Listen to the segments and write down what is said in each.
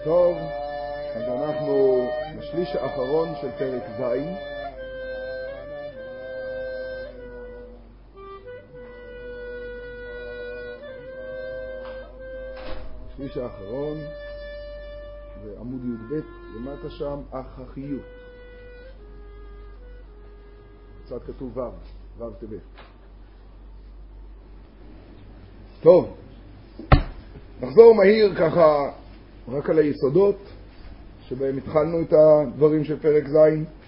טוב, אז אנחנו בשליש האחרון של פרק ז'. שליש האחרון, ועמוד י"ב, למטה שם, אחחיות. קצת כתוב ו' תב'. טוב, נחזור מהיר ככה רק על היסודות שבהם התחלנו את הדברים של פרק ז'.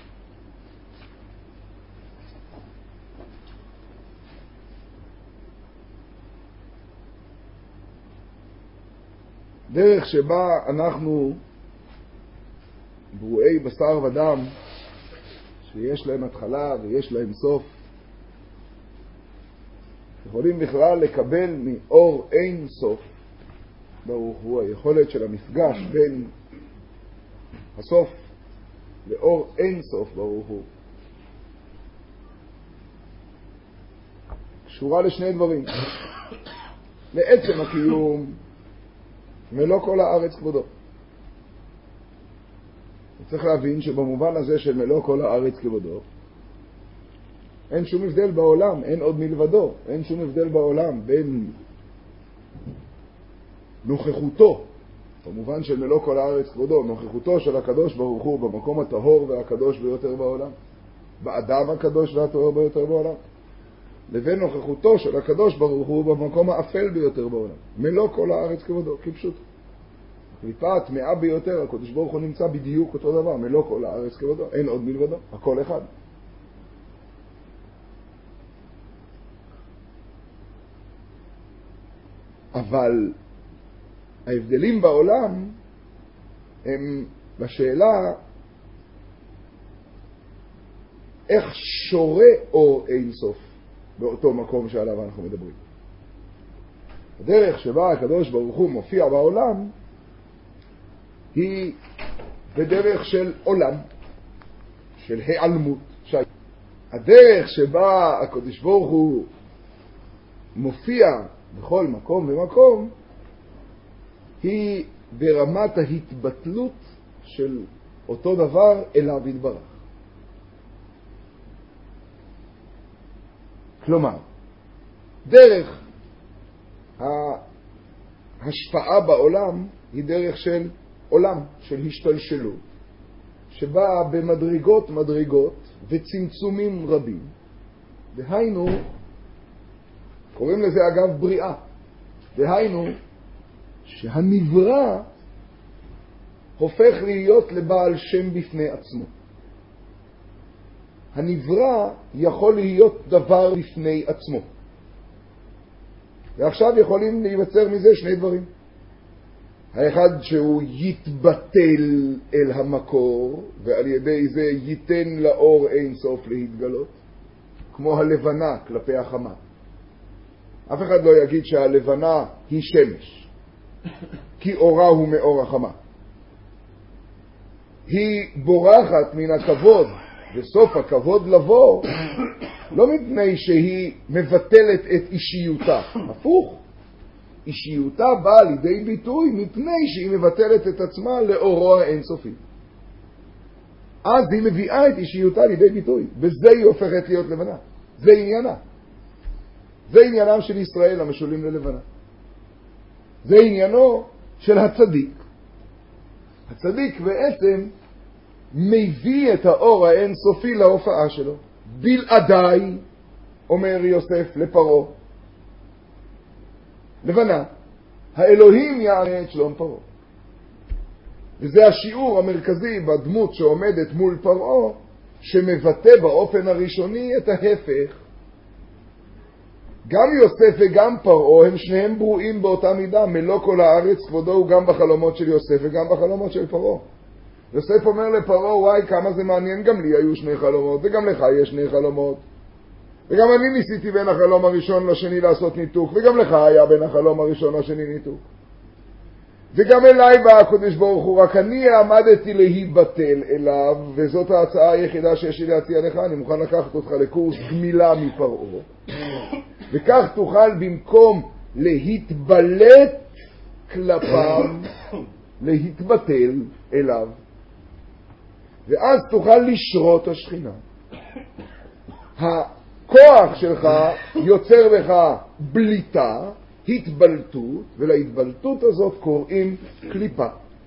דרך שבה אנחנו ברואי בשר ודם, שיש להם התחלה ויש להם סוף, יכולים בכלל לקבל מאור אין סוף ברוך הוא, היכולת של המפגש בין הסוף לאור אין סוף ברוך הוא קשורה לשני דברים: לעצם הקיום מלוא כל הארץ כבודו. צריך להבין שבמובן הזה של מלוא כל הארץ כבודו אין שום הבדל בעולם, אין עוד מלבדו, אין שום הבדל בעולם בין נוכחותו, במובן של מלוא כל הארץ כבודו, נוכחותו של הקדוש ברוך הוא במקום הטהור והקדוש ביותר בעולם, באדם הקדוש והטהור ביותר בעולם, לבין נוכחותו של הקדוש ברוך הוא במקום האפל ביותר בעולם. מלוא כל הארץ כבודו, כפשוט. הקליפה הטמאה ביותר, הקדוש ברוך הוא נמצא בדיוק אותו דבר, מלוא כל הארץ כבודו, אין עוד מלבדו, הכל אחד. אבל ההבדלים בעולם הם בשאלה איך שורה אור אין סוף באותו מקום שעליו אנחנו מדברים. הדרך שבה הקדוש ברוך הוא מופיע בעולם היא בדרך של עולם, של העלמות. הדרך שבה הקדוש ברוך הוא מופיע בכל מקום ומקום היא ברמת ההתבטלות של אותו דבר אליו יתברך. כלומר, דרך ההשפעה בעולם היא דרך של עולם, של השתלשלות, שבאה במדרגות וצמצומים רבים. דהיינו, קוראים לזה אגב בריאה, דהיינו שהנברא הופך להיות לבעל שם בפני עצמו. הנברא יכול להיות דבר בפני עצמו. ועכשיו יכולים להיווצר מזה שני דברים. האחד שהוא יתבטל אל המקור, ועל ידי זה ייתן לאור אין סוף להתגלות, כמו הלבנה כלפי החמה. אף אחד לא יגיד שהלבנה היא שמש, כי אורה הוא מאור החמה. היא בורחת מן הכבוד, וסוף הכבוד לבוא, לא מפני שהיא מבטלת את אישיותה. הפוך, אישיותה באה לידי ביטוי מפני שהיא מבטלת את עצמה לאורו האינסופי. אז היא מביאה את אישיותה לידי ביטוי, בזה היא הופכת להיות לבנה. זה עניינה. זה עניינם של ישראל המשולים ללבנה. זה עניינו של הצדיק. הצדיק בעצם מביא את האור האינסופי להופעה שלו. בלעדיי, אומר יוסף לפרעה, לבנה, האלוהים יענה את שלום פרעה. וזה השיעור המרכזי בדמות שעומדת מול פרעה, שמבטא באופן הראשוני את ההפך. גם יוסף וגם פרעה הם שניהם ברואים באותה מידה, מלוא כל הארץ כבודו הוא גם בחלומות של יוסף וגם בחלומות של פרעה. יוסף אומר לפרעה, וואי כמה זה מעניין, גם לי היו שני חלומות וגם לך יש שני חלומות, וגם אני ניסיתי בין החלום הראשון לשני לעשות ניתוק, וגם לך היה בין החלום הראשון לשני ניתוק, וגם אליי בא הקדוש ברוך הוא, רק אני עמדתי להיבטל אליו, וזאת ההצעה היחידה שיש לי להציע לך. אני מוכן לקחת אותך לקורס גמילה מפרעה, וכך תוכל במקום להתבלט כלפיו להתבטל אליו, ואז תוכל לשרות השכינה. הכוח שלך יוצר בך בליטה, התבלטות, ולהתבלטות הזאת קוראים קליפה.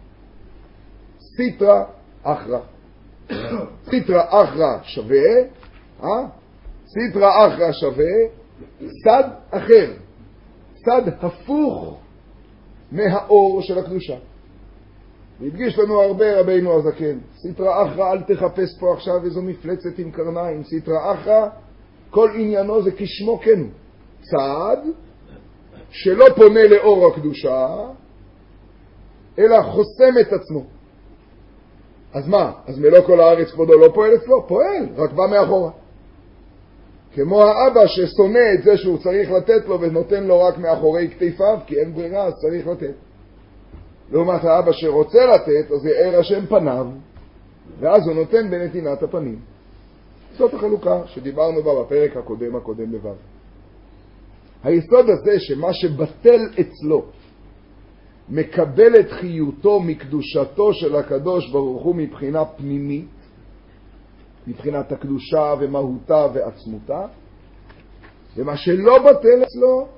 סיטרא אחרא. סיטרא אחרא שווה, סיטרא אחרא שווה צד אחר, צד הפוך מהאור של הקדושה. והדגיש לנו הרבה רבינו הזקן, סיטרא אחרא אל תחפש פה עכשיו איזו מפלצת עם קרניים. סיטרא אחרא כל עניינו זה כשמו כן הוא, צד שלא פונה לאור הקדושה אלא חוסם את עצמו. אז מה? אז מלוא כל הארץ כבודו לא פועל אצלו? פועל, רק בא מאחורה. כמו האבא ששונא את זה שהוא צריך לתת לו ונותן לו רק מאחורי כתפיו, כי אין ברירה, אז צריך לתת. לעומת האבא שרוצה לתת, אז יאר השם פניו, ואז הוא נותן בנתינת הפנים. זאת החלוקה שדיברנו בה בפרק הקודם לבב. היסוד הזה שמה שבטל אצלו מקבל את חיותו מקדושתו של הקדוש ברוך הוא מבחינה פנימית, מבחינת הקדושה ומהותה ועצמותה, ומה שלא בטל אצלו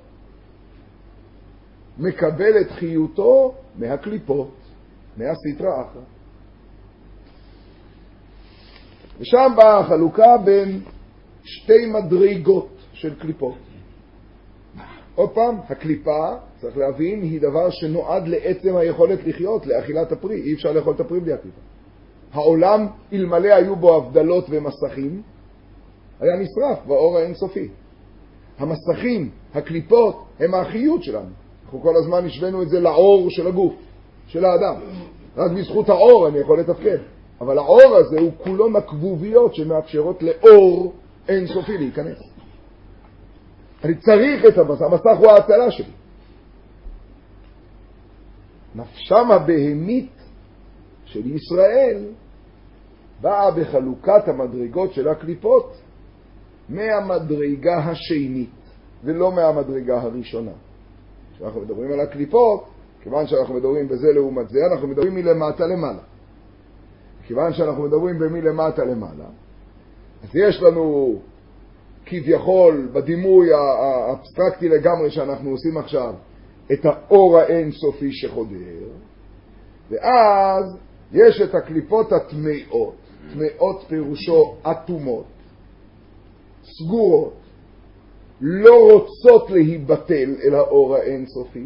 מקבל את חיותו מהקליפות, מהסיטרא אחרא. ושם באה החלוקה בין שתי מדרגות של קליפות. עוד פעם, הקליפה, צריך להבין, היא דבר שנועד לעצם היכולת לחיות, לאכילת הפרי. אי אפשר לאכול את הפרי בלי הקליפה. העולם, אלמלא היו בו הבדלות ומסכים, היה נשרף באור האינסופי. המסכים, הקליפות, הם האחיות שלנו. אנחנו כל הזמן השווינו את זה לאור של הגוף, של האדם. רק בזכות האור אני יכול לתפקד. אבל האור הזה הוא כולו מקבוביות שמאפשרות לאור אינסופי להיכנס. אני צריך את המסך, המסך הוא ההצלה שלי. נפשם הבהמית של ישראל באה בחלוקת המדרגות של הקליפות מהמדרגה השנית ולא מהמדרגה הראשונה. כשאנחנו מדברים על הקליפות, כיוון שאנחנו מדברים בזה לעומת זה, אנחנו מדברים מלמטה למעלה. כיוון שאנחנו מדברים במלמטה למעלה, אז יש לנו כביכול בדימוי האבסטרקטי לגמרי שאנחנו עושים עכשיו את האור האינסופי שחודר, ואז יש את הקליפות הטמאות, טמאות פירושו אטומות, סגורות, לא רוצות להיבטל אל האור האינסופי,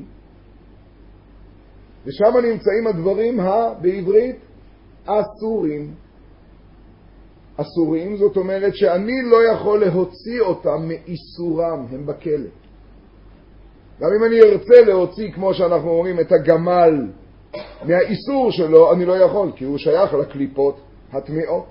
ושם נמצאים הדברים בעברית אסורים. אסורים זאת אומרת שאני לא יכול להוציא אותם מאיסורם, הם בכלא. גם אם אני ארצה להוציא, כמו שאנחנו אומרים, את הגמל מהאיסור שלו, אני לא יכול, כי הוא שייך לקליפות הטמאות.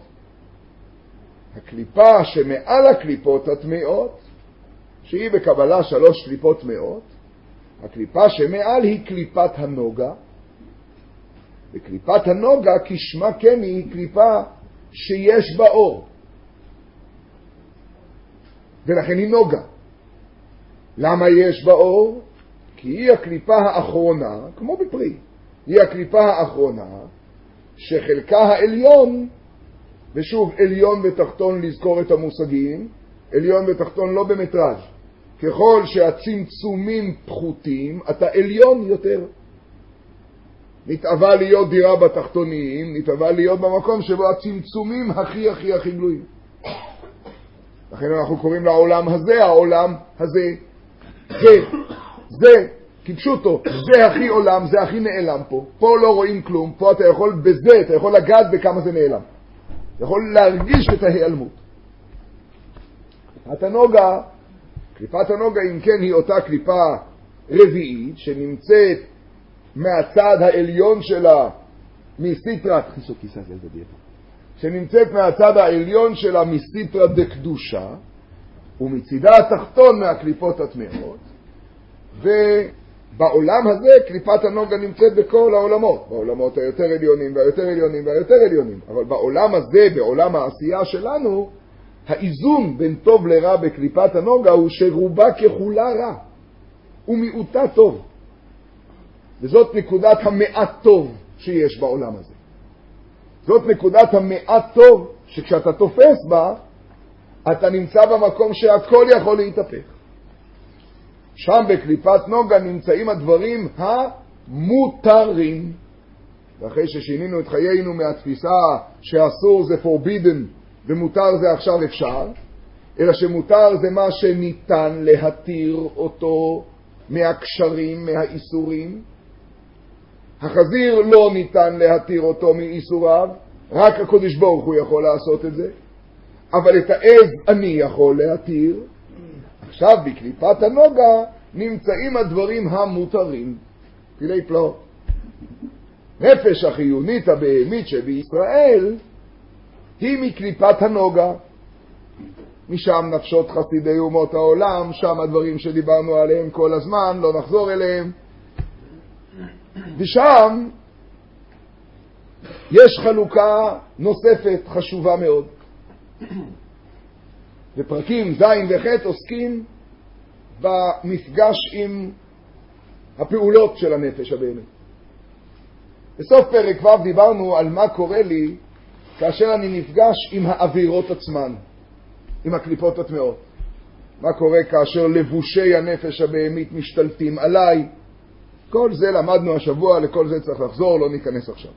הקליפה שמעל הקליפות הטמאות, שהיא בקבלה 3 קליפות טמאות, הקליפה שמעל היא קליפת הנוגה, וקליפת הנוגה כשמה כן היא קליפה שיש בה אור, ולכן היא נוגה. למה יש בה אור? כי היא הקליפה האחרונה, כמו בפרי, היא הקליפה האחרונה שחלקה העליון, ושוב עליון ותחתון לזכור את המושגים, עליון ותחתון לא במטראז', ככל שהצמצומים פחותים אתה עליון יותר. נתאווה להיות דירה בתחתונים, נתאווה להיות במקום שבו הצמצומים הכי גלויים. לכן אנחנו קוראים לעולם הזה, העולם הזה. זה, כפשוטו, זה הכי עולם, זה הכי נעלם פה. פה לא רואים כלום, פה אתה יכול בזה, אתה יכול לגעת בכמה זה נעלם. אתה יכול להרגיש את ההיעלמות. התנוגה, קליפת הנוגה, אם כן, היא אותה קליפה רביעית שנמצאת מהצד העליון שלה מסיטרא, שנמצאת מהצד העליון שלה מסיטרא דקדושה, ומצידה התחתון מהקליפות הטמאות, ובעולם הזה קליפת הנוגה נמצאת בכל העולמות, בעולמות היותר עליונים והיותר עליונים והיותר עליונים, אבל בעולם הזה, בעולם העשייה שלנו, האיזון בין טוב לרע בקליפת הנוגה הוא שרובה ככולה רע ומיעוטה טוב. וזאת נקודת המעט טוב שיש בעולם הזה. זאת נקודת המעט טוב, שכשאתה תופס בה, אתה נמצא במקום שהכל יכול להתהפך. שם בקליפת נוגה נמצאים הדברים המותרים. ואחרי ששינינו את חיינו מהתפיסה שאסור זה forbidden ומותר זה עכשיו אפשר, אלא שמותר זה מה שניתן להתיר אותו מהקשרים, מהאיסורים. החזיר לא ניתן להתיר אותו מאיסוריו, רק הקדוש ברוך הוא יכול לעשות את זה, אבל את העז אני יכול להתיר. עכשיו בקליפת הנוגה נמצאים הדברים המותרים. פילי פלאות. נפש החיונית הבהמית שבישראל היא מקליפת הנוגה. משם נפשות חסידי אומות העולם, שם הדברים שדיברנו עליהם כל הזמן, לא נחזור אליהם. ושם יש חלוקה נוספת חשובה מאוד. בפרקים ז' וח' עוסקים במפגש עם הפעולות של הנפש הבהמית. בסוף פרק ו' דיברנו על מה קורה לי כאשר אני נפגש עם האווירות עצמן, עם הקליפות הטמאות. מה קורה כאשר לבושי הנפש הבהמית משתלטים עליי. כל זה למדנו השבוע, לכל זה צריך לחזור, לא ניכנס עכשיו.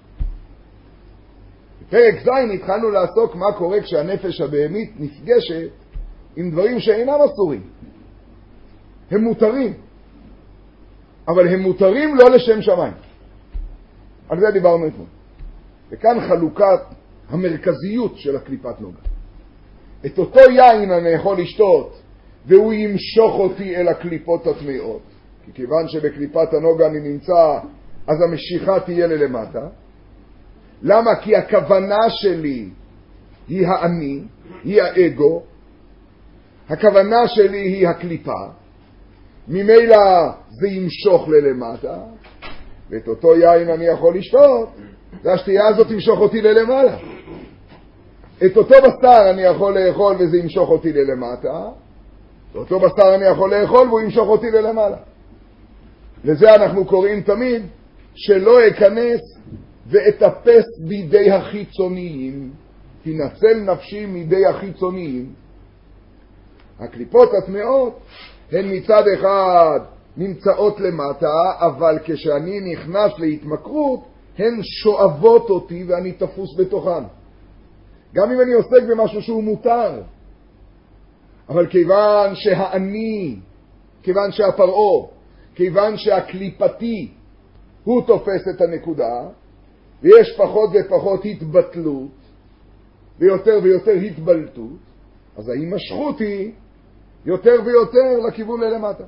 בפרק ז' התחלנו לעסוק מה קורה כשהנפש הבהמית נפגשת עם דברים שאינם אסורים. הם מותרים, אבל הם מותרים לא לשם שמיים. על זה דיברנו אתמול. וכאן חלוקת המרכזיות של הקליפת נוגה. את אותו יין אני יכול לשתות והוא ימשוך אותי אל הקליפות הטמאות, כי כיוון שבקליפת הנוגה אני נמצא, אז המשיכה תהיה ללמטה. למה? כי הכוונה שלי היא האני, היא האגו, הכוונה שלי היא הקליפה, ממילא זה ימשוך ללמטה, ואת אותו יין אני יכול לשתות, והשתייה הזאת תמשוך אותי ללמעלה. את אותו בשר אני יכול לאכול וזה ימשוך אותי ללמטה, ואותו בשר אני יכול לאכול והוא ימשוך אותי ללמעלה. לזה אנחנו קוראים תמיד שלא אכנס ואתפס בידי החיצוניים, תנצל נפשי מידי החיצוניים. הקליפות הטמאות הן מצד אחד נמצאות למטה, אבל כשאני נכנס להתמכרות הן שואבות אותי ואני תפוס בתוכן. גם אם אני עוסק במשהו שהוא מותר, אבל כיוון שהאני, כיוון שהפרעה, כיוון שהקליפתי הוא תופס את הנקודה, ויש פחות ופחות התבטלות ויותר ויותר התבלטות, אז ההימשכות היא יותר ויותר לכיוון ללמטה.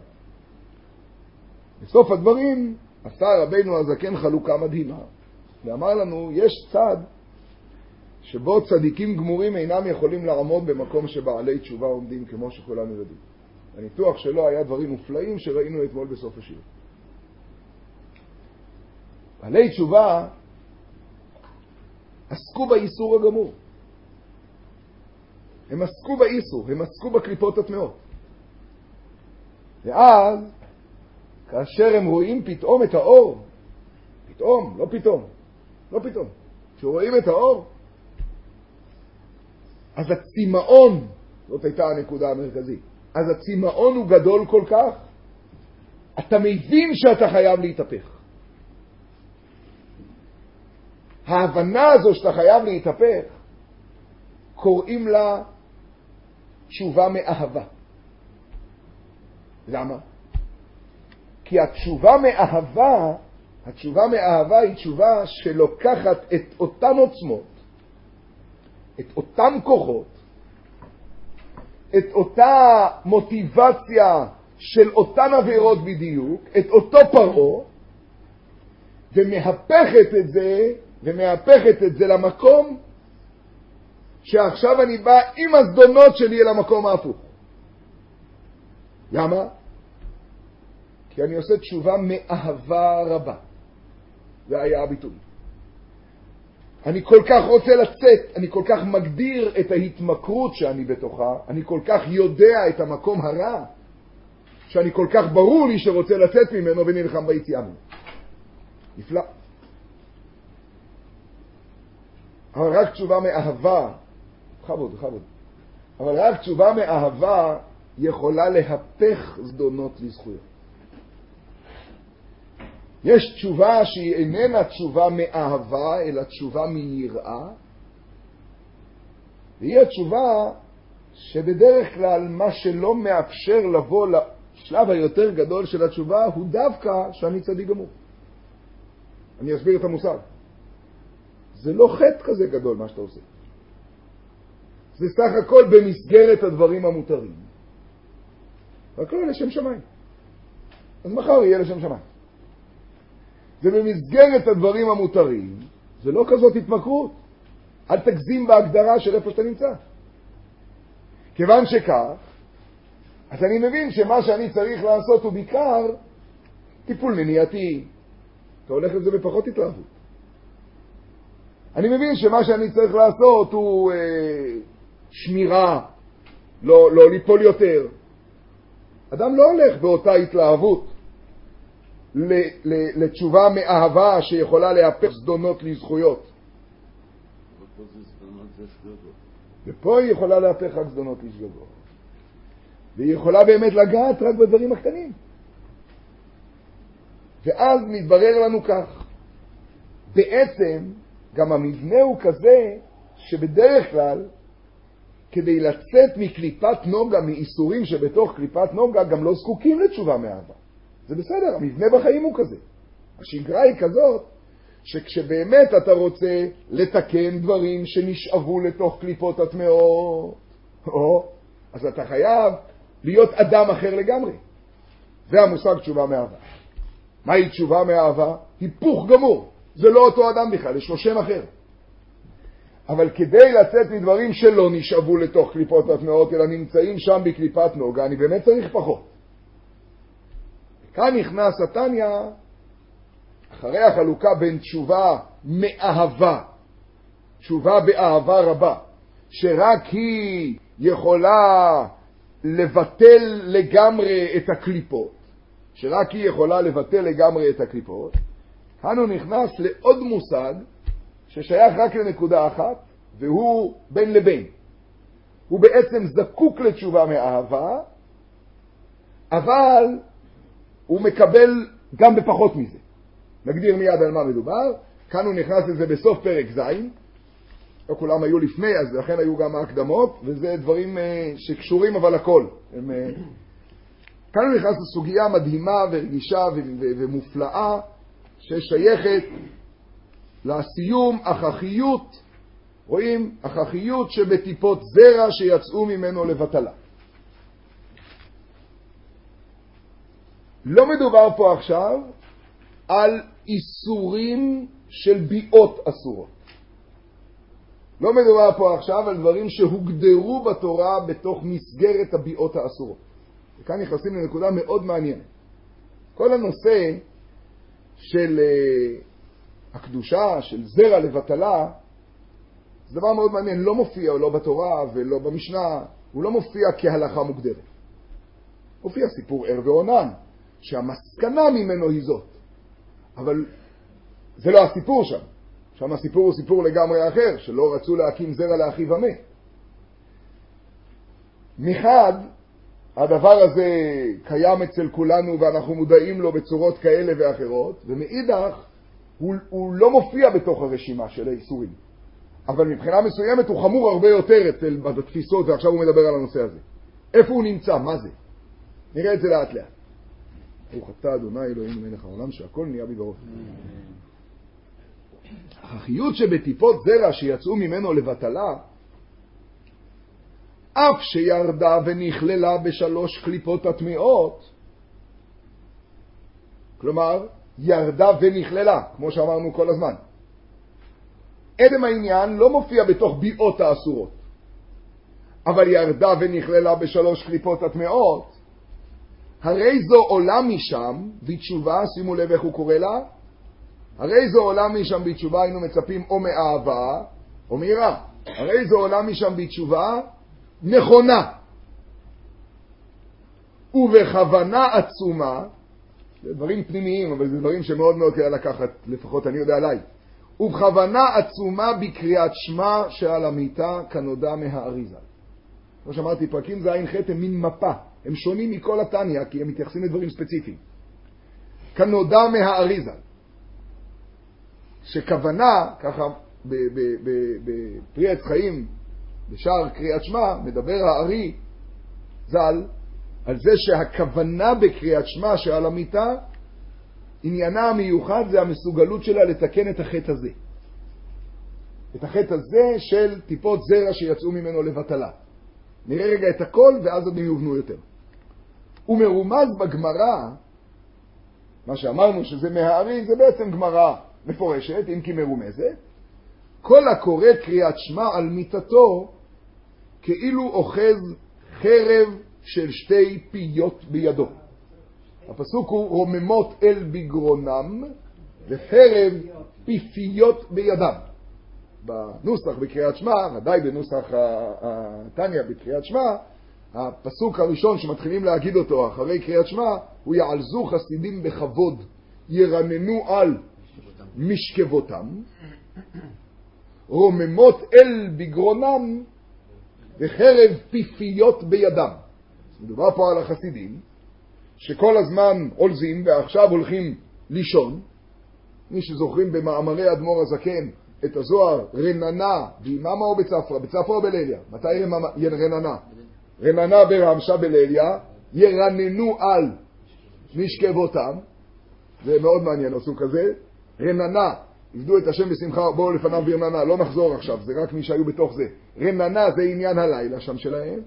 בסוף הדברים עשה רבינו הזקן חלוקה מדהימה ואמר לנו, יש צד שבו צדיקים גמורים אינם יכולים לעמוד במקום שבעלי תשובה עומדים, כמו שכולנו יודעים. הניתוח שלו היה דברים מופלאים שראינו אתמול בסוף השיר. בעלי תשובה עסקו באיסור הגמור. הם עסקו באיסור, הם עסקו בקליפות הטמאות. ואז, כאשר הם רואים פתאום את האור, פתאום, לא פתאום, כשרואים את האור, אז הצימאון, זאת הייתה הנקודה המרכזית, אז הצימאון הוא גדול כל כך, אתה מבין שאתה חייב להתהפך. ההבנה הזו שאתה חייב להתהפך, קוראים לה תשובה מאהבה. למה? כי התשובה מאהבה היא תשובה שלוקחת את אותן עוצמות, את אותם כוחות, את אותה מוטיבציה של אותן עבירות בדיוק, את אותו פרעה, ומהפכת את זה למקום שעכשיו אני בא עם הזדונות שלי אל המקום ההפוך. למה? כי אני עושה תשובה מאהבה רבה. זה היה הביטוי. אני כל כך רוצה לצאת, אני כל כך מגדיר את ההתמכרות שאני בתוכה, אני כל כך יודע את המקום הרע, שאני כל כך ברור לי שרוצה לצאת ממנו ונלחם ביציאה ממנו. נפלא. אבל רק תשובה מאהבה, בכבוד, אבל רק תשובה מאהבה יכולה להפך זדונות לזכויות. יש תשובה שהיא איננה תשובה מאהבה, אלא תשובה מיראה, והיא התשובה שבדרך כלל מה שלא מאפשר לבוא לשלב היותר גדול של התשובה הוא דווקא שאני צדיק גמור. אני אסביר את המושג. זה לא חטא כזה גדול מה שאתה עושה. זה סך הכל במסגרת הדברים המותרים. הכל לשם שמיים. אז מחר יהיה לשם שמיים. זה במסגרת הדברים המותרים, זה לא כזאת התמכרות. אל תגזים בהגדרה של איפה שאתה נמצא. כיוון שכך, אז אני מבין שמה שאני צריך לעשות הוא בעיקר טיפול מניעתי. אתה הולך לזה בפחות התלהבות. אני מבין שמה שאני צריך לעשות הוא שמירה, לא ליפול יותר. אדם לא הולך באותה התלהבות לתשובה מאהבה שיכולה להפך זדונות לזכויות. ופה היא יכולה להפך רק זדונות לשגגות. והיא יכולה באמת לגעת רק בדברים הקטנים. ואז מתברר לנו כך. בעצם גם המבנה הוא כזה שבדרך כלל כדי לצאת מקליפת נוגה, מאיסורים שבתוך קליפת נוגה, גם לא זקוקים לתשובה מאהבה. זה בסדר, המבנה בחיים הוא כזה. השגרה היא כזאת שכשבאמת אתה רוצה לתקן דברים שנשאבו לתוך קליפות הטמאות, אז אתה חייב להיות אדם אחר לגמרי. זה המושג תשובה מאהבה. מהי תשובה מאהבה? היפוך גמור. זה לא אותו אדם בכלל, יש לו שם אחר. אבל כדי לצאת מדברים שלא נשאבו לתוך קליפות הטמאות, אלא נמצאים שם בקליפת נוגה, אני באמת צריך פחות. כאן נכנס התניה, אחרי החלוקה בין תשובה מאהבה, תשובה באהבה רבה, שרק היא יכולה לבטל לגמרי את הקליפות, כאן הוא נכנס לעוד מושג ששייך רק לנקודה אחת, והוא בין לבין. הוא בעצם זקוק לתשובה מאהבה, אבל הוא מקבל גם בפחות מזה. נגדיר מיד על מה מדובר. כאן הוא נכנס לזה בסוף פרק ז', לא כולם היו לפני, אז לכן היו גם ההקדמות, וזה דברים שקשורים אבל הכל. כאן הוא נכנס לסוגיה מדהימה ורגישה ומופלאה, ששייכת לסיום הכרחיות, רואים? הכרחיות שבטיפות זרע שיצאו ממנו לבטלה. לא מדובר פה עכשיו על איסורים של ביאות אסורות. לא מדובר פה עכשיו על דברים שהוגדרו בתורה בתוך מסגרת הביאות האסורות. וכאן נכנסים לנקודה מאוד מעניינת. כל הנושא של הקדושה, של זרע לבטלה, זה דבר מאוד מעניין. לא מופיע לא בתורה ולא במשנה, הוא לא מופיע כהלכה מוגדרת. מופיע סיפור ער ועונן, שהמסקנה ממנו היא זאת. אבל זה לא הסיפור שם. שם הסיפור הוא סיפור לגמרי אחר, שלא רצו להקים זרע לאחיו המת. מחד, הדבר הזה קיים אצל כולנו ואנחנו מודעים לו בצורות כאלה ואחרות, ומאידך הוא לא מופיע בתוך הרשימה של האיסורים. אבל מבחינה מסוימת הוא חמור הרבה יותר בתפיסות, ועכשיו הוא מדבר על הנושא הזה. איפה הוא נמצא? מה זה? נראה את זה לאט לאט. ברוך אתה אדוני אלוהינו מלך העולם שהכל נהיה בדברו. הכרחיות שבטיפות זרע שיצאו ממנו לבטלה, אף שירדה ונכללה בשלוש קליפות הטמאות, כלומר ירדה ונכללה, כמו שאמרנו כל הזמן. אדם העניין לא מופיע בתוך ביאות האסורות, אבל ירדה ונכללה בשלוש קליפות הטמאות, הרי זו עולה משם בתשובה, שימו לב איך הוא קורא לה, הרי זו עולה משם בתשובה, היינו מצפים או מאהבה או מיראה. הרי זו עולה משם בתשובה נכונה ובכוונה עצומה, זה דברים פנימיים אבל זה דברים שמאוד מאוד כדאי לקחת, לפחות אני יודע עליי, ובכוונה עצומה בקריאת שמע שעל המיטה כנודע מהאריזה. כמו שאמרתי, פרקים ז' ח' הם מין מפה, הם שונים מכל התניא כי הם מתייחסים לדברים ספציפיים. כנודע מהאריזה. שכוונה, ככה בפרי עץ חיים, בשער קריאת שמע, מדבר הארי ז"ל, על זה שהכוונה בקריאת שמע שעל המיטה, עניינה המיוחד זה המסוגלות שלה לתקן את החטא הזה. את החטא הזה של טיפות זרע שיצאו ממנו לבטלה. נראה רגע את הכל ואז עוד יובנו יותר. הוא מרומז בגמרא, מה שאמרנו שזה מהארי, זה בעצם גמרא מפורשת, אם כי מרומזת. כל הקורא קריאת שמע על מיטתו, כאילו אוחז חרב של שתי פיות בידו. הפסוק הוא רוממות אל בגרונם וחרב פיפיות בידם. בנוסח בקריאת שמע, ודאי בנוסח התניא בקריאת שמע, הפסוק הראשון שמתחילים להגיד אותו אחרי קריאת שמע, הוא יעלזו חסידים בכבוד, ירננו על משכבותם, רוממות אל בגרונם וחרב פיפיות בידם. מדובר פה על החסידים שכל הזמן עולזים ועכשיו הולכים לישון. מי שזוכרים במאמרי אדמו"ר הזקן את הזוהר, רננה ביממה או בצפרא? בצפרא או בליליה? מתי רננה? רננה ברמשה בליליה, ירננו על משכבותם. זה מאוד מעניין הסוג הזה. רננה, עבדו את השם בשמחה, בואו לפניו ברננה, לא נחזור עכשיו, זה רק מי שהיו בתוך זה. רננה זה עניין הלילה שם שלהם,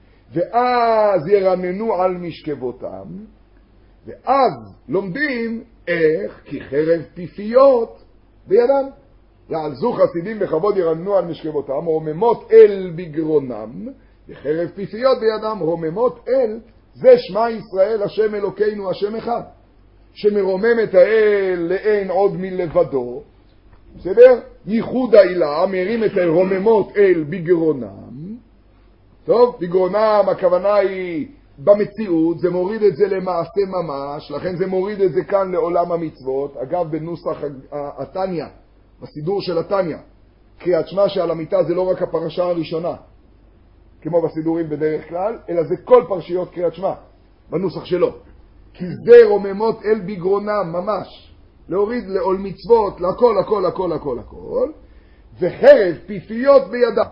ואז ירננו על משכבותם, ואז לומדים איך כי חרב פיפיות בידם. יעלזו חסידים בכבוד ירננו על משכבותם, רוממות אל בגרונם, וחרב פיפיות בידם, רוממות אל, זה שמע ישראל השם אלוקינו השם אחד, שמרומם את האל לאין עוד מלבדו. בסדר? ייחוד העילה, מרים את הרוממות אל בגרונם. טוב, בגרונם הכוונה היא במציאות, זה מוריד את זה למעשה ממש, לכן זה מוריד את זה כאן לעולם המצוות. אגב, בנוסח התניא, בסידור של התניא, קריאת שמע שעל המיטה זה לא רק הפרשה הראשונה, כמו בסידורים בדרך כלל, אלא זה כל פרשיות קריאת שמע, בנוסח שלו. כי זה רוממות אל בגרונם ממש, להוריד לעול מצוות, לכל, הכל, הכל, הכל, הכל, וחרב פיפיות בידם.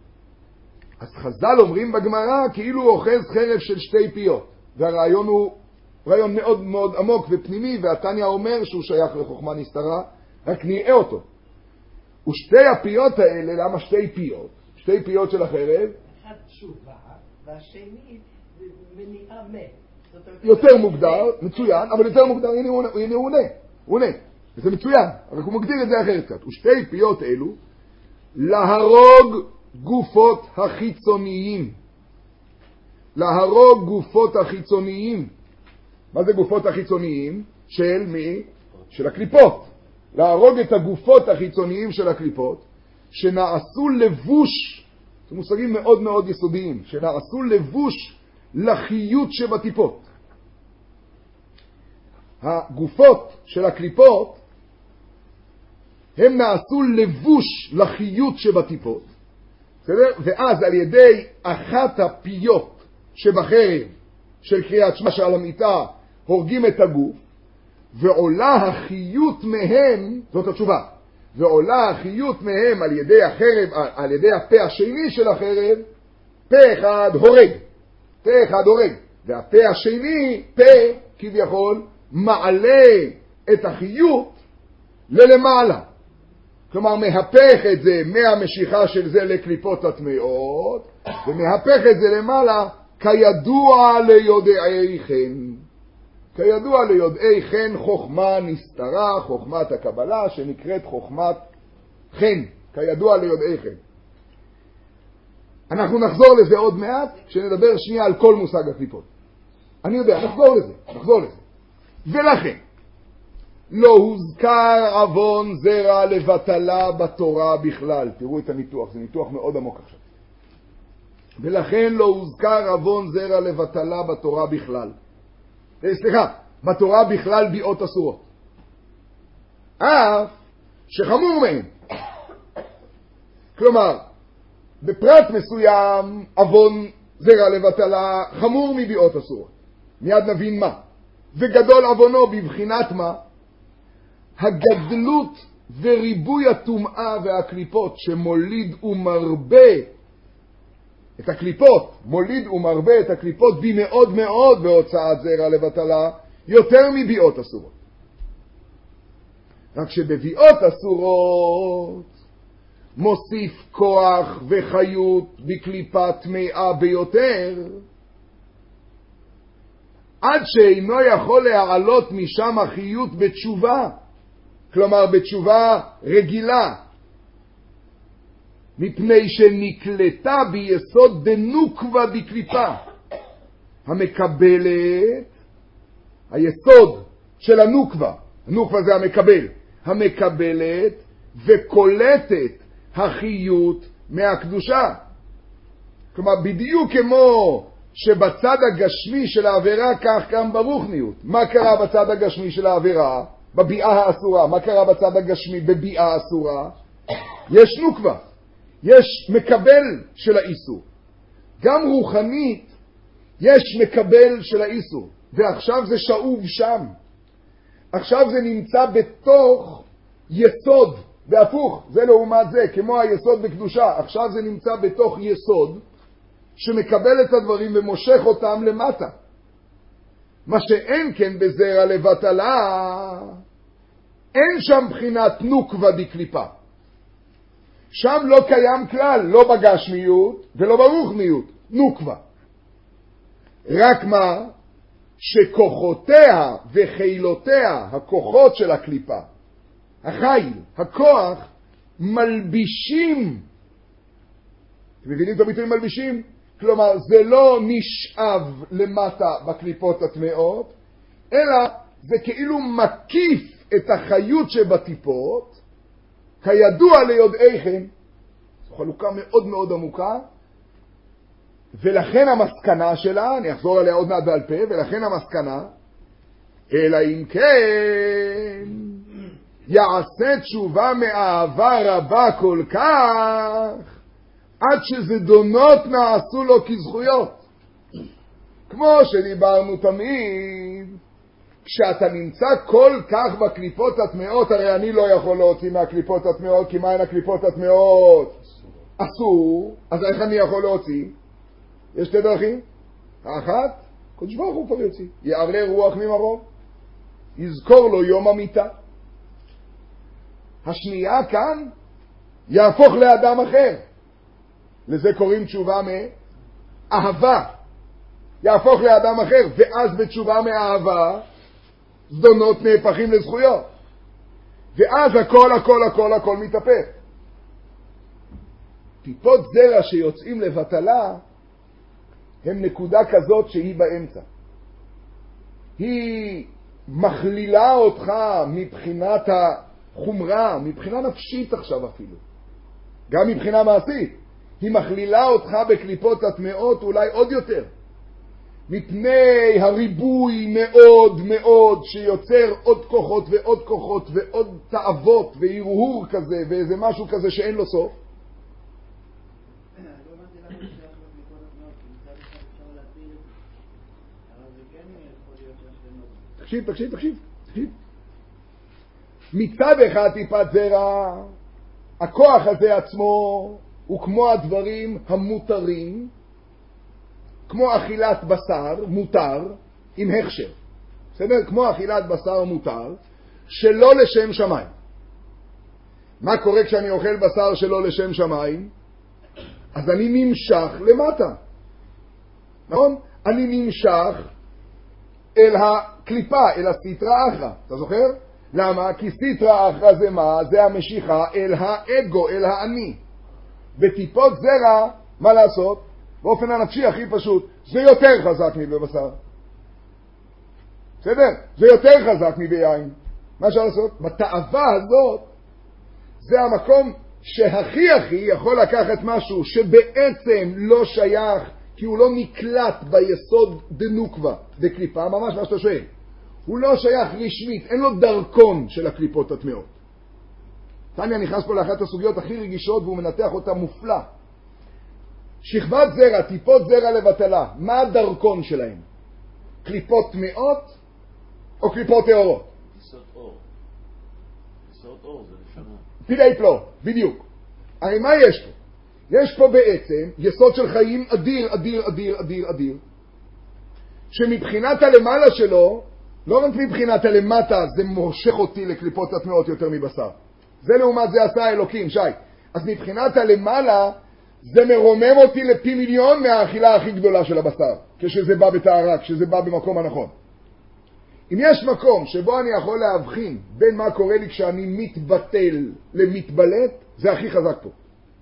אז חז"ל אומרים בגמרא כאילו הוא אוחז חרב של שתי פיות, והרעיון הוא רעיון מאוד מאוד עמוק ופנימי, והתניא אומר שהוא שייך לחוכמה נסתרה, רק נראה אותו. ושתי הפיות האלה, למה שתי פיות? שתי פיות של החרב? אחד תשובה, והשני מניעה מת. יותר מוגדר, מצוין, אבל יותר מוגדר, הנה הוא עונה, וזה מצוין, רק הוא מגדיר את זה אחרת קצת. ושתי פיות אלו, להרוג גופות החיצוניים. להרוג גופות החיצוניים. מה זה גופות החיצוניים? של מי? של הקליפות. להרוג את הגופות החיצוניים של הקליפות, שנעשו לבוש, זה מושגים מאוד מאוד יסודיים, שנעשו לבוש לחיות שבטיפות. הגופות של הקליפות, הם נעשו לבוש לחיות שבטיפות, ואז על ידי אחת הפיות שבחרב של קריאת שמע שעל המיטה הורגים את הגוף, ועולה החיות מהם, זאת התשובה, ועולה החיות מהם על ידי החרב, על ידי הפה השני של החרב, פה אחד הורג, והפה השני, פה כביכול, מעלה את החיות ללמעלה. כלומר, מהפך את זה מהמשיכה של זה לקליפות הטמאות, ומהפך את זה למעלה, כידוע ליודעי חן. כידוע ליודעי חן חוכמה נסתרה, חוכמת הקבלה, שנקראת חוכמת חן. כידוע ליודעי חן. אנחנו נחזור לזה עוד מעט, כשנדבר שנייה על כל מושג הקליפות. אני יודע, נחזור לזה. ולכן, לא הוזכר עוון זרע לבטלה בתורה בכלל. תראו את הניתוח, זה ניתוח מאוד עמוק עכשיו. ולכן לא הוזכר עוון זרע לבטלה בתורה בכלל. בתורה בכלל ביאות אסורות. אף שחמור מהם. כלומר, בפרט מסוים, אבון זרע לבטלה חמור מביאות אסורות. מיד נבין מה. וגדול אבונו בבחינת מה? הגדלות וריבוי הטומאה והקליפות שמוליד ומרבה את הקליפות, מוליד ומרבה את הקליפות במאוד מאוד בהוצאת זרע לבטלה, יותר מביאות אסורות. רק שבביאות אסורות מוסיף כוח וחיות בקליפה טמאה ביותר, עד שאינו יכול להעלות משם החיות בתשובה, כלומר בתשובה רגילה, מפני שנקלטה ביסוד דנוקבה בקליפה, המקבלת, היסוד של הנוקבה, הנוקבה זה המקבל, המקבלת וקולטת החיות מהקדושה. כלומר, בדיוק כמו שבצד הגשמי של העבירה כך גם ברוחניות. מה קרה בצד הגשמי של העבירה? בביאה האסורה. מה קרה בצד הגשמי בביאה האסורה? יש נוקבה. יש מקבל של האיסור. גם רוחנית יש מקבל של האיסור. ועכשיו זה שאוב שם. עכשיו זה נמצא בתוך יסוד. והפוך, זה לעומת זה, כמו היסוד בקדושה. עכשיו זה נמצא בתוך יסוד שמקבל את הדברים ומושך אותם למטה. מה שאין כן בזרע לבטלה, אין שם בחינת נוקבה דקליפה. שם לא קיים כלל, לא בגשמיות ולא ברוחניות, נוקבה. רק מה? שכוחותיה וחילותיה, הכוחות של הקליפה, החיל, הכוח, מלבישים. אתם מבינים את הביטוי מלבישים? כלומר, זה לא נשאב למטה בקליפות הטמאות, אלא זה כאילו מקיף את החיות שבטיפות, כידוע ליודעיכם. זו חלוקה מאוד מאוד עמוקה, ולכן המסקנה שלה, אני אחזור עליה עוד מעט בעל פה, ולכן המסקנה, אלא אם כן יעשה תשובה מאהבה רבה כל כך, עד שזדונות נעשו לו כזכויות. כמו שדיברנו תמיד, כשאתה נמצא כל כך בקליפות הטמאות, הרי אני לא יכול להוציא מהקליפות הטמאות, כי מהן הקליפות הטמאות? אסור. אז איך אני יכול להוציא? יש שתי דרכים. האחת, קדוש ברוך הוא כבר יוציא. יערר רוח ממרום, יזכור לו יום המיטה. השנייה כאן, יהפוך לאדם אחר. לזה קוראים תשובה מאהבה. יהפוך לאדם אחר, ואז בתשובה מאהבה, זדונות נהפכים לזכויות. ואז הכל מתהפך. טיפות זרע שיוצאים לבטלה, הם נקודה כזאת שהיא באמצע. היא מכלילה אותך מבחינת החומרה, מבחינה נפשית עכשיו אפילו. גם מבחינה מעשית. היא מכלילה אותך בקליפות הטמאות אולי עוד יותר. מפני הריבוי מאוד מאוד שיוצר עוד כוחות ועוד כוחות ועוד תאוות והרהור כזה ואיזה משהו כזה שאין לו סוף. תקשיב. מצד אחד טיפת זרע, הכוח הזה עצמו הוא כמו הדברים המותרים, כמו אכילת בשר מותר עם הכשר. בסדר? כמו אכילת בשר מותר שלא לשם שמיים. מה קורה כשאני אוכל בשר שלא לשם שמיים? אז אני נמשך למטה. נכון? אני נמשך אל הקליפה, אל הסטרא אחרא. אתה זוכר? למה? כי סטרא אחרא זה מה? זה המשיכה אל האגו, אל האני. בטיפות זרע, מה לעשות? באופן הנפשי הכי פשוט, זה יותר חזק מבבשר. בסדר? זה יותר חזק מביין. מה אפשר לעשות? בתאווה הזאת, זה המקום שהכי יכול לקחת משהו שבעצם לא שייך, כי הוא לא נקלט ביסוד דנוקבה, בקליפה, ממש מה שאתה שואל. הוא לא שייך רשמית, אין לו דרכון של הקליפות הטמאות. תניא נכנס פה לאחת הסוגיות הכי רגישות והוא מנתח אותה מופלא. שכבת זרע, טיפות זרע לבטלה, מה הדרכון שלהם? קליפות טמאות או קליפות טהורות? טיסות אור. טיסות אור זה נשמה. פלאי פלא, בדיוק. הרי מה יש פה? יש פה בעצם יסוד של חיים אדיר, אדיר, אדיר, אדיר, אדיר, שמבחינת הלמעלה שלו, לא רק מבחינת הלמטה, זה מושך אותי לקליפות הטמאות יותר מבשר. זה לעומת זה עשה האלוקים, שי. אז מבחינת הלמעלה, זה מרומם אותי לפי מיליון מהאכילה הכי גדולה של הבשר, כשזה בא בטהרה, כשזה בא במקום הנכון. אם יש מקום שבו אני יכול להבחין בין מה קורה לי כשאני מתבטל למתבלט, זה הכי חזק פה.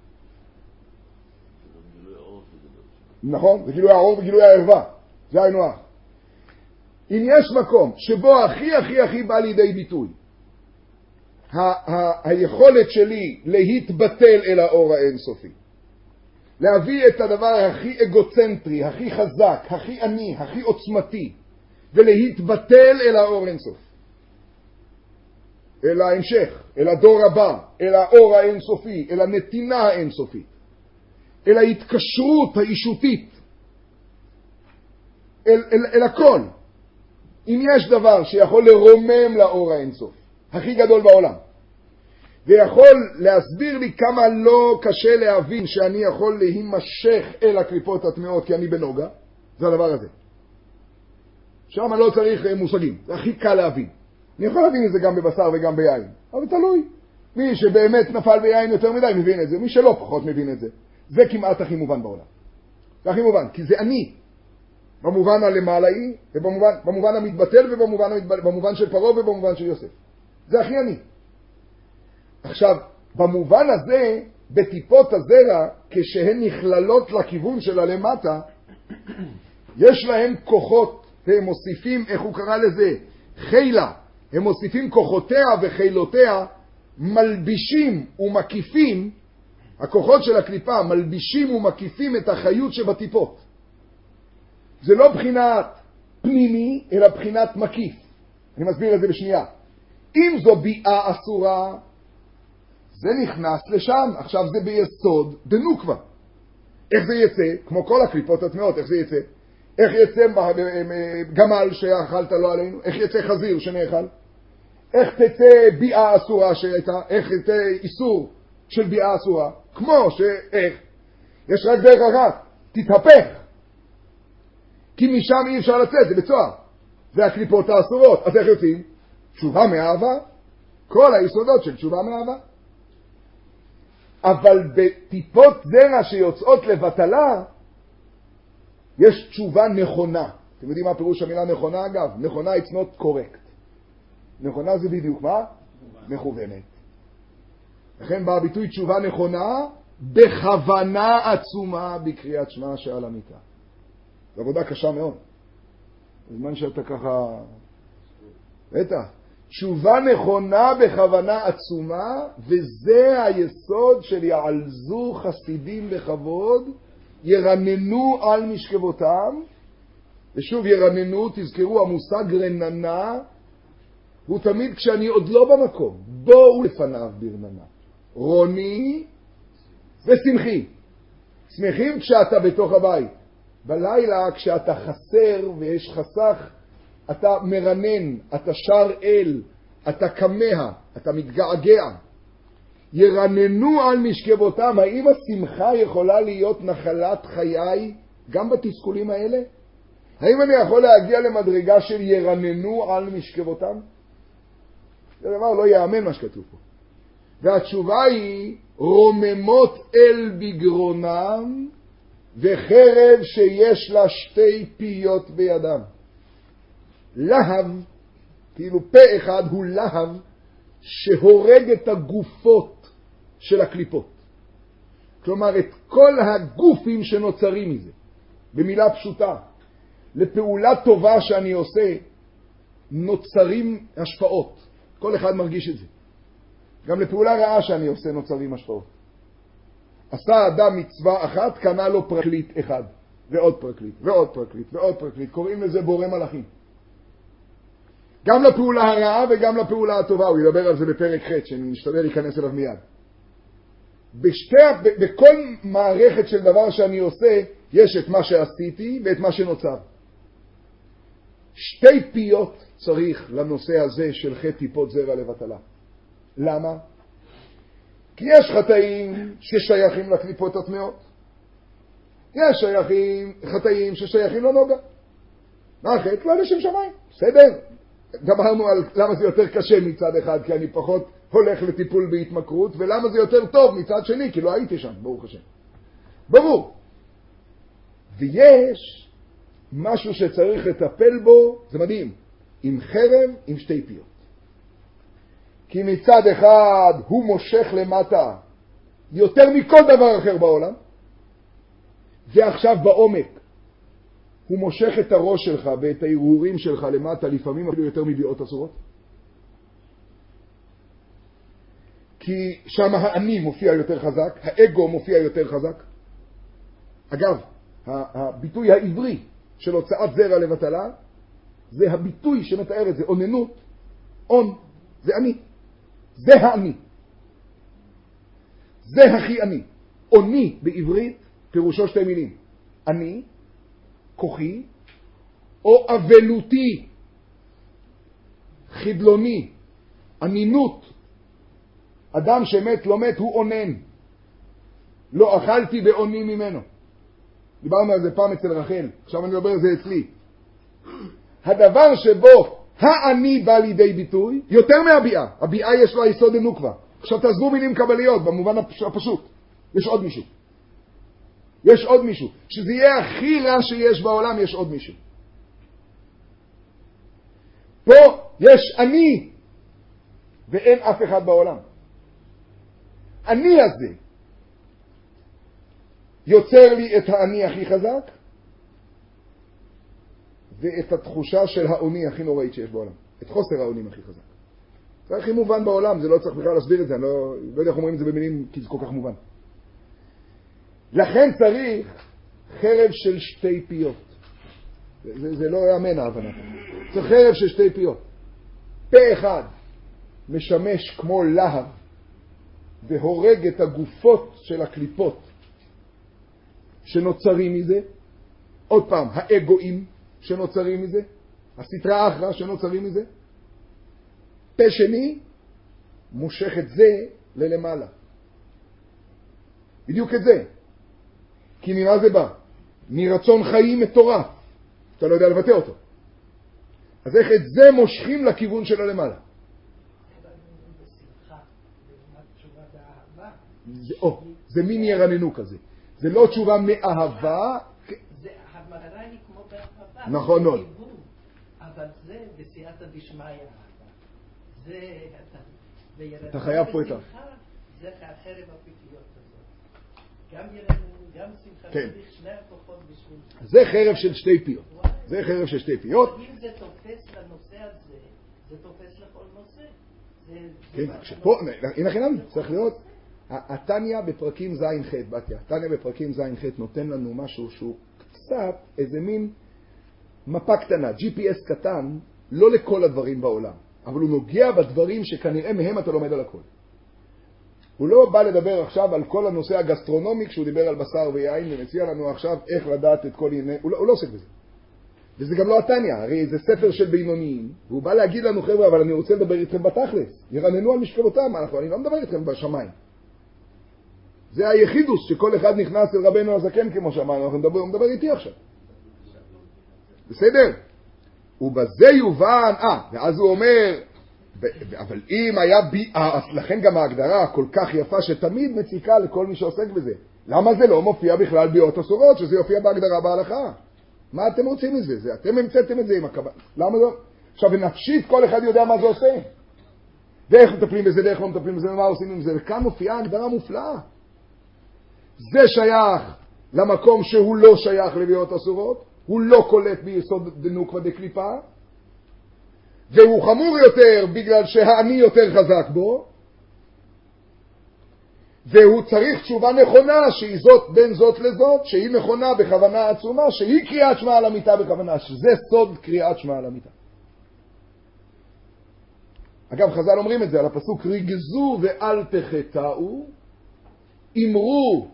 נכון? זה גילוי האור וגילוי הערווה. זה היינו הך. אם יש מקום שבו הכי הכי הכי בא לידי ביטוי היכולת שלי להתבטל אל האור האינסופי, להביא את הדבר הכי אגוצנטרי, הכי חזק, הכי עני, הכי עוצמתי, ולהתבטל אל האור אינסוף, אל ההמשך, אל הדור הבא, אל האור האינסופי, אל הנתינה האינסופית, אל ההתקשרות האישותית, אל הכל. אם יש דבר שיכול לרומם לאור האינסוף, הכי גדול בעולם, ויכול להסביר לי כמה לא קשה להבין שאני יכול להימשך אל הקליפות הטמאות כי אני בנוגה, זה הדבר הזה. שם לא צריך מושגים, זה הכי קל להבין. אני יכול להבין את זה גם בבשר וגם ביין, אבל תלוי. מי שבאמת נפל ביין יותר מדי מבין את זה, מי שלא פחות מבין את זה. זה כמעט הכי מובן בעולם. זה הכי מובן, כי זה אני. במובן הלמעלאי, ובמובן המתבטל, ובמובן של פרעה ובמובן של יוסף. זה הכי אני. עכשיו, במובן הזה, בטיפות הזרע, כשהן נכללות לכיוון של הלמטה, יש להם כוחות, והם מוסיפים, איך הוא קרא לזה? חילה. הם מוסיפים כוחותיה וחילותיה, מלבישים ומקיפים, הכוחות של הקליפה מלבישים ומקיפים את החיות שבטיפות. זה לא בחינת פנימי, אלא בחינת מקיף. אני מסביר את זה בשנייה. אם זו ביאה אסורה, זה נכנס לשם. עכשיו זה ביסוד דנוקבה. איך זה יצא? כמו כל הקליפות הטמאות, איך זה יצא? איך יצא גמל שאכלת לו עלינו? איך יצא חזיר שנאכל? איך תצא ביאה אסורה שהייתה? איך יצא איסור של ביאה אסורה? כמו שאיך? יש רק דרך אחת, תתהפך. כי משם אי אפשר לצאת, זה בצוהר. זה הקליפות האסורות. אז איך יוצאים? תשובה מאהבה. כל היסודות של תשובה מאהבה. אבל בטיפות זרע שיוצאות לבטלה, יש תשובה נכונה. אתם יודעים מה פירוש המילה נכונה אגב? נכונה it's not correct. נכונה זה בדיוק מה? מכוונת. לכן בא הביטוי תשובה נכונה בכוונה עצומה בקריאת שמע שעל המיטה. זו עבודה קשה מאוד. בזמן שאתה ככה... בטח. תשובה נכונה בכוונה עצומה, וזה היסוד של יעלזו חסידים בכבוד, ירננו על משכבותם, ושוב ירננו, תזכרו, המושג רננה, הוא תמיד כשאני עוד לא במקום, בואו לפניו ברננה. רוני ושמחי. שמחים כשאתה בתוך הבית. בלילה כשאתה חסר ויש חסך, אתה מרנן, אתה שר אל, אתה כמה, אתה מתגעגע. ירננו על משכבותם. האם השמחה יכולה להיות נחלת חיי גם בתסכולים האלה? האם אני יכול להגיע למדרגה של ירננו על משכבותם? זה דבר לא יאמן מה שכתוב פה. והתשובה היא רוממות אל בגרונם וחרב שיש לה שתי פיות בידם. להב, כאילו פה אחד הוא להב שהורג את הגופות של הקליפות. כלומר את כל הגופים שנוצרים מזה. במילה פשוטה, לפעולה טובה שאני עושה נוצרים השפעות. כל אחד מרגיש את זה. גם לפעולה רעה שאני עושה נוצרים השפעות. עשה אדם מצווה אחת, קנה לו פרקליט אחד, ועוד פרקליט, ועוד פרקליט, ועוד פרקליט. קוראים לזה בורא מלאכים. גם לפעולה הרעה וגם לפעולה הטובה. הוא ידבר על זה בפרק ח' שנשתדל להיכנס אליו מיד. בכל מערכת של דבר שאני עושה, יש את מה שעשיתי ואת מה שנוצר. שתי פיות צריך לנושא הזה של חטא טיפות זרע לבטלה. למה? כי יש חטאים ששייכים לקליפות הטמאות. יש חטאים ששייכים לנוגה. מה החטא? לא לשם שמיים. בסדר. דברנו על למה זה יותר קשה מצד אחד, כי אני פחות הולך לטיפול בהתמכרות, ולמה זה יותר טוב מצד שני, כי לא הייתי שם, ברוך השם. ברור. ויש משהו שצריך לטפל בו, זה מדהים, עם חרב, עם שתי פיות. כי מצד אחד הוא מושך למטה יותר מכל דבר אחר בעולם, ועכשיו בעומק הוא מושך את הראש שלך ואת ההרהורים שלך למטה, לפעמים אפילו יותר מביאות אסורות. כי שם האני מופיע יותר חזק, האגו מופיע יותר חזק. אגב, הביטוי העברי של הוצאת זרע לבטלה, זה הביטוי שמתאר את זה, אוננות, און, זה אני. זה האני. זה הכי אני. אוני בעברית פירושו שתי מילים. אני, כוחי, או אבלותי, חדלוני, אנינות. אדם שמת לא מת הוא אונן. לא אכלתי באוני ממנו. דיברנו על זה פעם אצל רחל, עכשיו אני מדבר על זה אצלי. הדבר שבו האני בא לידי ביטוי, יותר מהביאה. הביאה יש לה יסוד הנוקבה. עכשיו תעזבו מילים קבליות, במובן הפשוט. יש עוד מישהו. יש עוד מישהו. שזה יהיה הכי רע שיש בעולם, יש עוד מישהו. פה יש אני, ואין אף אחד בעולם. אני הזה יוצר לי את האני הכי חזק, ואת התחושה של האוני הכי נוראית שיש בעולם. את חוסר האונים הכי חזק. זה הכי מובן בעולם, זה לא צריך בכלל להסביר את זה, אני לא יודע איך אומרים את זה במילים, כי זה כל כך מובן. לכן צריך חרב של שתי פיות. זה לא יאמן ההבנה. צריך חרב של שתי פיות. פה אחד משמש כמו להב, והורג את הגופות של הקליפות שנוצרים מזה. עוד פעם, האגואים שנוצרים מזה, הסתרה אחרא שנוצרים מזה. פה שני מושך את זה ללמעלה. בדיוק את זה. כי ממה זה בא? מרצון חיים מטורף. אתה לא יודע לבטא אותו. אז איך את זה מושכים לכיוון של הלמעלה? זה מין ירננו כזה. זה לא תשובה מאהבה. המטרה היא כמו באהבה. נכון מאוד. אבל זה בסייעתא דשמיא אהבה. זה אתה חייב פה את זה. זה החרב הפיתיות הזאת. גם ירננו, גם שמחה, צריך שני הכוחות בשביל זה. זה חרב של שתי פיות. זה חרב של שתי פיות. אם זה תופס לנושא הזה, זה תופס לכל נושא. כן, שפה, הנה חינם, צריך לראות. התניה בפרקים ז'-ח', בתיה, התניה בפרקים ז'-ח' נותן לנו משהו שהוא קצת איזה מין מפה קטנה, GPS קטן, לא לכל הדברים בעולם, אבל הוא נוגע בדברים שכנראה מהם אתה לומד על הכל. הוא לא בא לדבר עכשיו על כל הנושא הגסטרונומי, כשהוא דיבר על בשר ויין, ומציע לנו עכשיו איך לדעת את כל ענייני, הוא לא עוסק בזה. וזה גם לא התניה, הרי זה ספר של בינוניים, והוא בא להגיד לנו, חבר'ה, אבל אני רוצה לדבר איתכם בתכלס, ירננו על משכבותם, אני לא מדבר איתכם בשמיים. זה היחידוס שכל אחד נכנס אל רבנו הזקן כמו שאמרנו, אנחנו מדבר איתי עכשיו. בסדר? ובזה יובן, ואז הוא אומר, אבל אם היה לכן גם ההגדרה כל כך יפה שתמיד מציקה לכל מי שעוסק בזה. למה זה לא מופיע בכלל ביאות אסורות, שזה יופיע בהגדרה בהלכה? מה אתם רוצים מזה? זה אתם המצאתם את זה עם הקבלה. למה לא? עכשיו, בנפשית כל אחד יודע מה זה עושה. ואיך מטפלים בזה, ואיך לא מטפלים בזה, ומה עושים עם זה. וכאן מופיעה הגדרה מופלאה. זה שייך למקום שהוא לא שייך לביאות אסורות, הוא לא קולט ביסוד דנוקווה דקליפה, והוא חמור יותר בגלל שהאני יותר חזק בו, והוא צריך תשובה נכונה שהיא זאת בין זאת לזאת, שהיא נכונה בכוונה עצומה, שהיא קריאת שמע על המיטה בכוונה, שזה סוד קריאת שמע על המיטה. אגב, חז"ל אומרים את זה על הפסוק, ריגזו ואל תחטאו, אמרו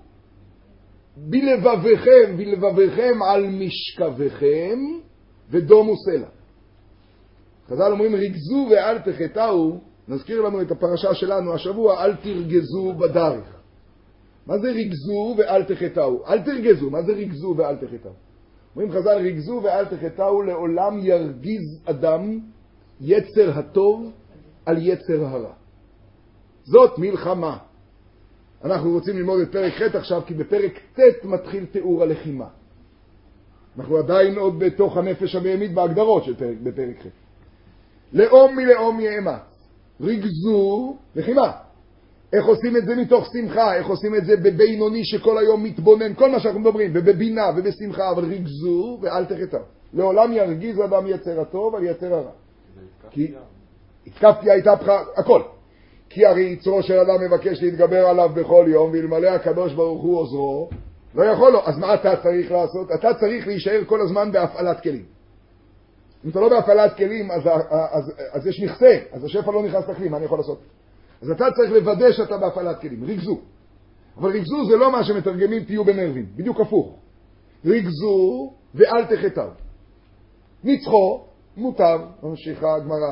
בלבביכם על משכבכם ודומו סלע. חז"ל אומרים ריגזו ואל תחטאו, נזכיר לנו את הפרשה שלנו השבוע, אל תרגזו בדרך. מה זה ריגזו ואל תחטאו? אל תרגזו, מה זה ריגזו ואל תחטאו? אומרים חז"ל, ריגזו ואל תחטאו, לעולם ירגיז אדם יצר הטוב על יצר הרע. זאת מלחמה. אנחנו רוצים ללמוד את פרק ח' עכשיו, כי בפרק ט' מתחיל תיאור הלחימה. אנחנו עדיין עוד בתוך הנפש הבהמית בהגדרות של בפרק ח'. לאום מלאום יאמץ. ריגזו, לחימה. איך עושים את זה מתוך שמחה, איך עושים את זה בבינוני שכל היום מתבונן, כל מה שאנחנו מדברים, ובבינה ובשמחה, אבל ריגזו ואל תחטאו. לעולם ירגיז אדם יצר הטוב על יצר הרע. כי התקפתי התהפכה, הכל. כי הרי יצרו של אדם מבקש להתגבר עליו בכל יום, ואלמלא הקדוש ברוך הוא עוזרו, לא יכול לו. אז מה אתה צריך לעשות? אתה צריך להישאר כל הזמן בהפעלת כלים. אם אתה לא בהפעלת כלים, אז יש נכסה, אז השפע לא נכנס לכלים, מה אני יכול לעשות? אז אתה צריך לוודא שאתה בהפעלת כלים. ריגזו. אבל ריגזו זה לא מה שמתרגמים תהיו בנרבים, בדיוק הפוך. ריגזו ואל תחטאו. ניצחו, מוטב, ממשיכה הגמרא.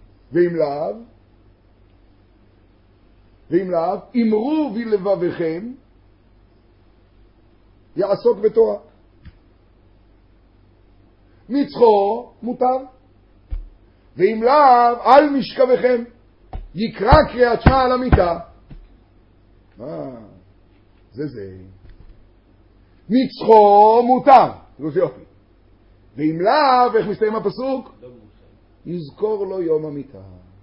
ואם לאו, אמרו בלבביכם, יעסוק בתורה. ניצחו, מוטב. ואם לאו, על משכבכם, יקרא קריאת שמע על המיטה. זה. ניצחו, מוטב. זה יופי. ואם לאו, איך מסתיים הפסוק? יזכור לו יום המיטה.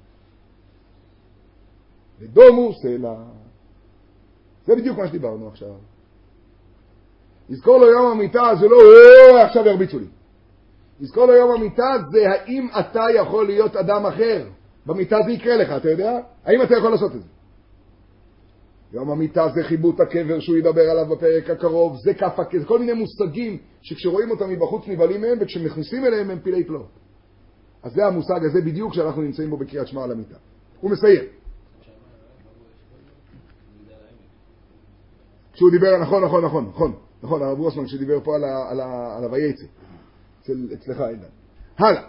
ודומו סלע. זה בדיוק מה שדיברנו עכשיו. יזכור לו יום המיטה זה לא, עכשיו ירביצו לי. יזכור לו יום המיטה זה האם אתה יכול להיות אדם אחר. במיטה זה יקרה לך, אתה יודע? האם אתה יכול לעשות את זה? יום המיטה זה חיבוט הקבר שהוא ידבר עליו בפרק הקרוב, זה כף הקבר, זה כל מיני מושגים שכשרואים אותם מבחוץ נבלים מהם וכשמכניסים אליהם הם פילי פלאות. אז זה המושג הזה בדיוק שאנחנו נמצאים בו בקריאת שמע על המיטה. הוא מסיים. כשהוא דיבר, נכון, הרב רוסמן שדיבר פה על הויצא, אצלך אילן. הלאה.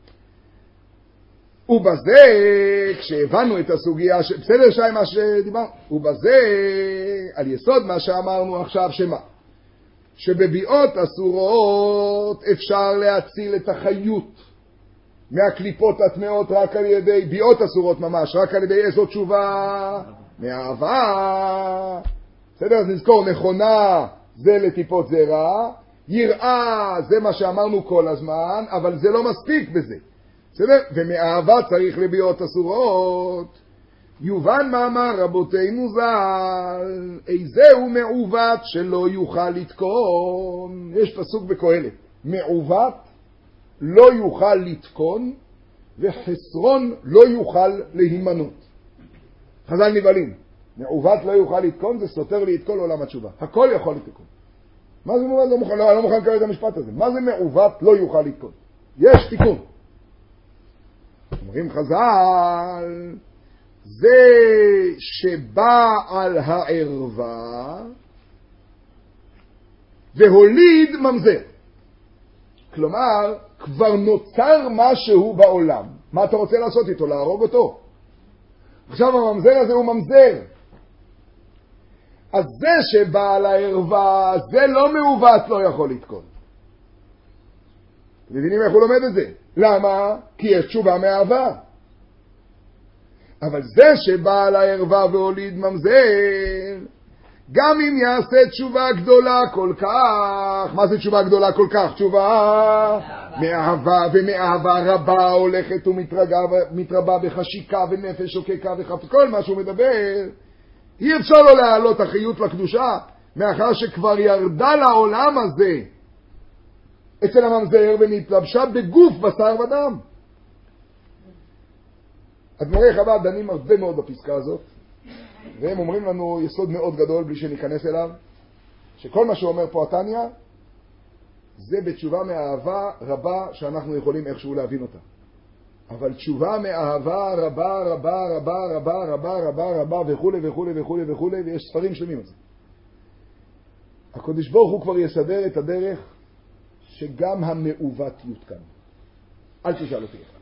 ובזה, כשהבנו את הסוגיה, בסדר שי מה שדיברנו, ובזה, על יסוד מה שאמרנו עכשיו, שמה? שבביאות אסורות אפשר להציל את החיות מהקליפות הטמעות רק על ידי, ביאות אסורות ממש, רק על ידי איזו תשובה? מאהבה. בסדר, אז נזכור, נכונה זה לטיפות זרע, יראה זה מה שאמרנו כל הזמן, אבל זה לא מספיק בזה. בסדר? ומאהבה צריך לביאות אסורות. יובן מאמר רבותינו ז"ל, איזהו מעוות שלא יוכל לתקון. יש פסוק בקהלת, מעוות לא יוכל לתקון וחסרון לא יוכל להימנות. חז"ל נבהלים, מעוות לא יוכל לתקון זה סותר לי את כל עולם התשובה. הכל יכול לתקון. מה זה מעוות? לא מוכן לקרוא את המשפט הזה. מה זה מעוות לא יוכל לתקון? יש תיקון. אומרים חז"ל, זה שבא על הערווה והוליד ממזר. כלומר, כבר נוצר משהו בעולם. מה אתה רוצה לעשות איתו? להרוג אותו. עכשיו הממזר הזה הוא ממזר. אז זה שבא על הערווה, זה לא מעוות לא יכול לתקון. מבינים איך הוא לומד את זה? למה? כי יש תשובה מאהבה. אבל זה שבא על הערווה והוליד ממזר, גם אם יעשה תשובה גדולה כל כך, מה זה תשובה גדולה כל כך? תשובה מאהבה, ומאהבה רבה הולכת ומתרבה בחשיקה ונפש שוקקה וחפץ, כל מה שהוא מדבר, אי אפשר לו להעלות החיות לקדושה, מאחר שכבר ירדה לעולם הזה אצל הממזר ונתלבשה בגוף בשר ודם. אדמו"רי חב"ד דנים הרבה מאוד בפסקה הזאת, והם אומרים לנו יסוד מאוד גדול בלי שניכנס אליו, שכל מה שאומר פה התניא זה בתשובה מאהבה רבה שאנחנו יכולים איכשהו להבין אותה. אבל תשובה מאהבה רבה רבה רבה רבה רבה רבה רבה וכו' וכו' וכו' וכו', ויש ספרים שלמים על זה. הקדוש ברוך הוא כבר יסדר את הדרך שגם המעוות יותקן. אל תשאל אותי איך.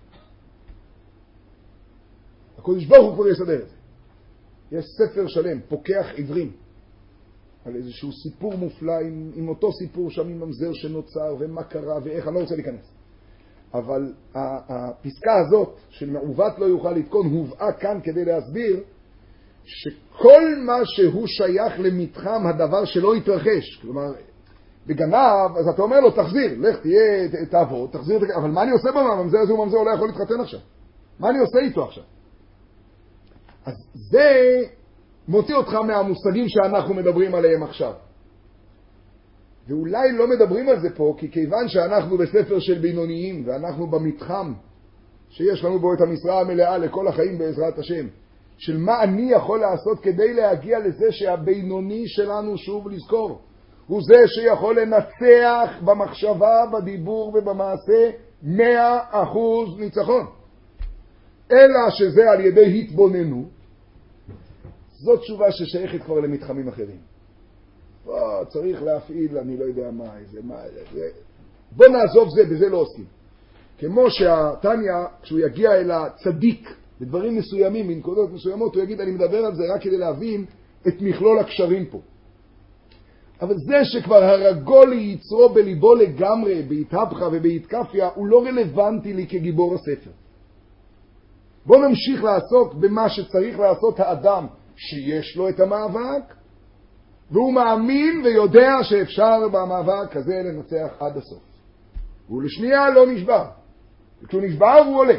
הקדוש ברוך הוא כבר יסדר את זה. יש ספר שלם, פוקח עברים, על איזשהו סיפור מופלא עם אותו סיפור שם עם ממזר שנוצר ומה קרה ואיך, אני לא רוצה להיכנס. אבל הפסקה הזאת של מעוות לא יוכל לתקון הובאה כאן כדי להסביר שכל מה שהוא שייך למתחם הדבר שלא יתרחש. כלומר, בגנב, אז אתה אומר לו, תחזיר, לך תעבוד, תחזיר, אבל מה אני עושה בממזר הזה? הוא ממזר, הוא לא יכול להתחתן עכשיו. מה אני עושה איתו עכשיו? אז זה מוציא אותך מהמושגים שאנחנו מדברים עליהם עכשיו. ואולי לא מדברים על זה פה, כי כיוון שאנחנו בספר של בינוניים, ואנחנו במתחם שיש לנו בו את המשרה המלאה לכל החיים בעזרת השם, של מה אני יכול לעשות כדי להגיע לזה שהבינוני שלנו, שוב לזכור, הוא זה שיכול לנצח במחשבה, בדיבור ובמעשה 100% ניצחון. אלא שזה על ידי התבוננות. זאת תשובה ששייכת כבר למתחמים אחרים. צריך להפעיל, אני לא יודע מה, זה. בוא נעזוב זה, בזה לא עוסקים. כמו שהתניה, כשהוא יגיע אל הצדיק, בדברים מסוימים, בנקודות מסוימות, הוא יגיד, אני מדבר על זה רק כדי להבין את מכלול הקשרים פה. אבל זה שכבר הרגו ליצרו בליבו לגמרי, בהתהפכה ובהתקפיה, הוא לא רלוונטי לי כגיבור הספר. בוא נמשיך לעסוק במה שצריך לעשות האדם שיש לו את המאבק, והוא מאמין ויודע שאפשר במאבק הזה לנצח עד הסוף. והוא לשנייה לא נשבר. וכשהוא נשבר הוא עולה.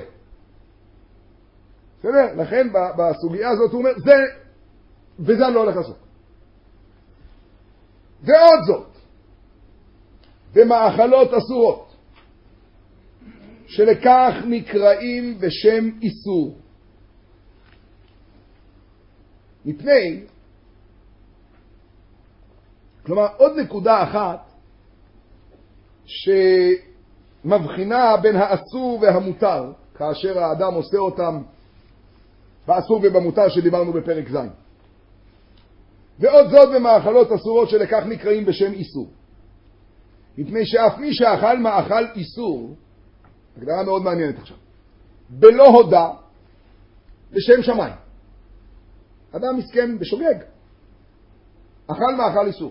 בסדר? לכן בסוגיה הזאת הוא אומר, זה, וזה אני לא הולך לעשות. ועוד זאת, במאכלות אסורות, שלכך נקראים בשם איסור. מפני, כלומר עוד נקודה אחת שמבחינה בין האסור והמותר, כאשר האדם עושה אותם באסור ובמותר שדיברנו בפרק ז'. ועוד זאת במאכלות אסורות שלכך נקראים בשם איסור. מפני שאף מי שאכל מאכל איסור, הגדרה מאוד מעניינת עכשיו, בלא הודע לשם שמיים. אדם מסכן בשוגג, אכל מאכל איסור.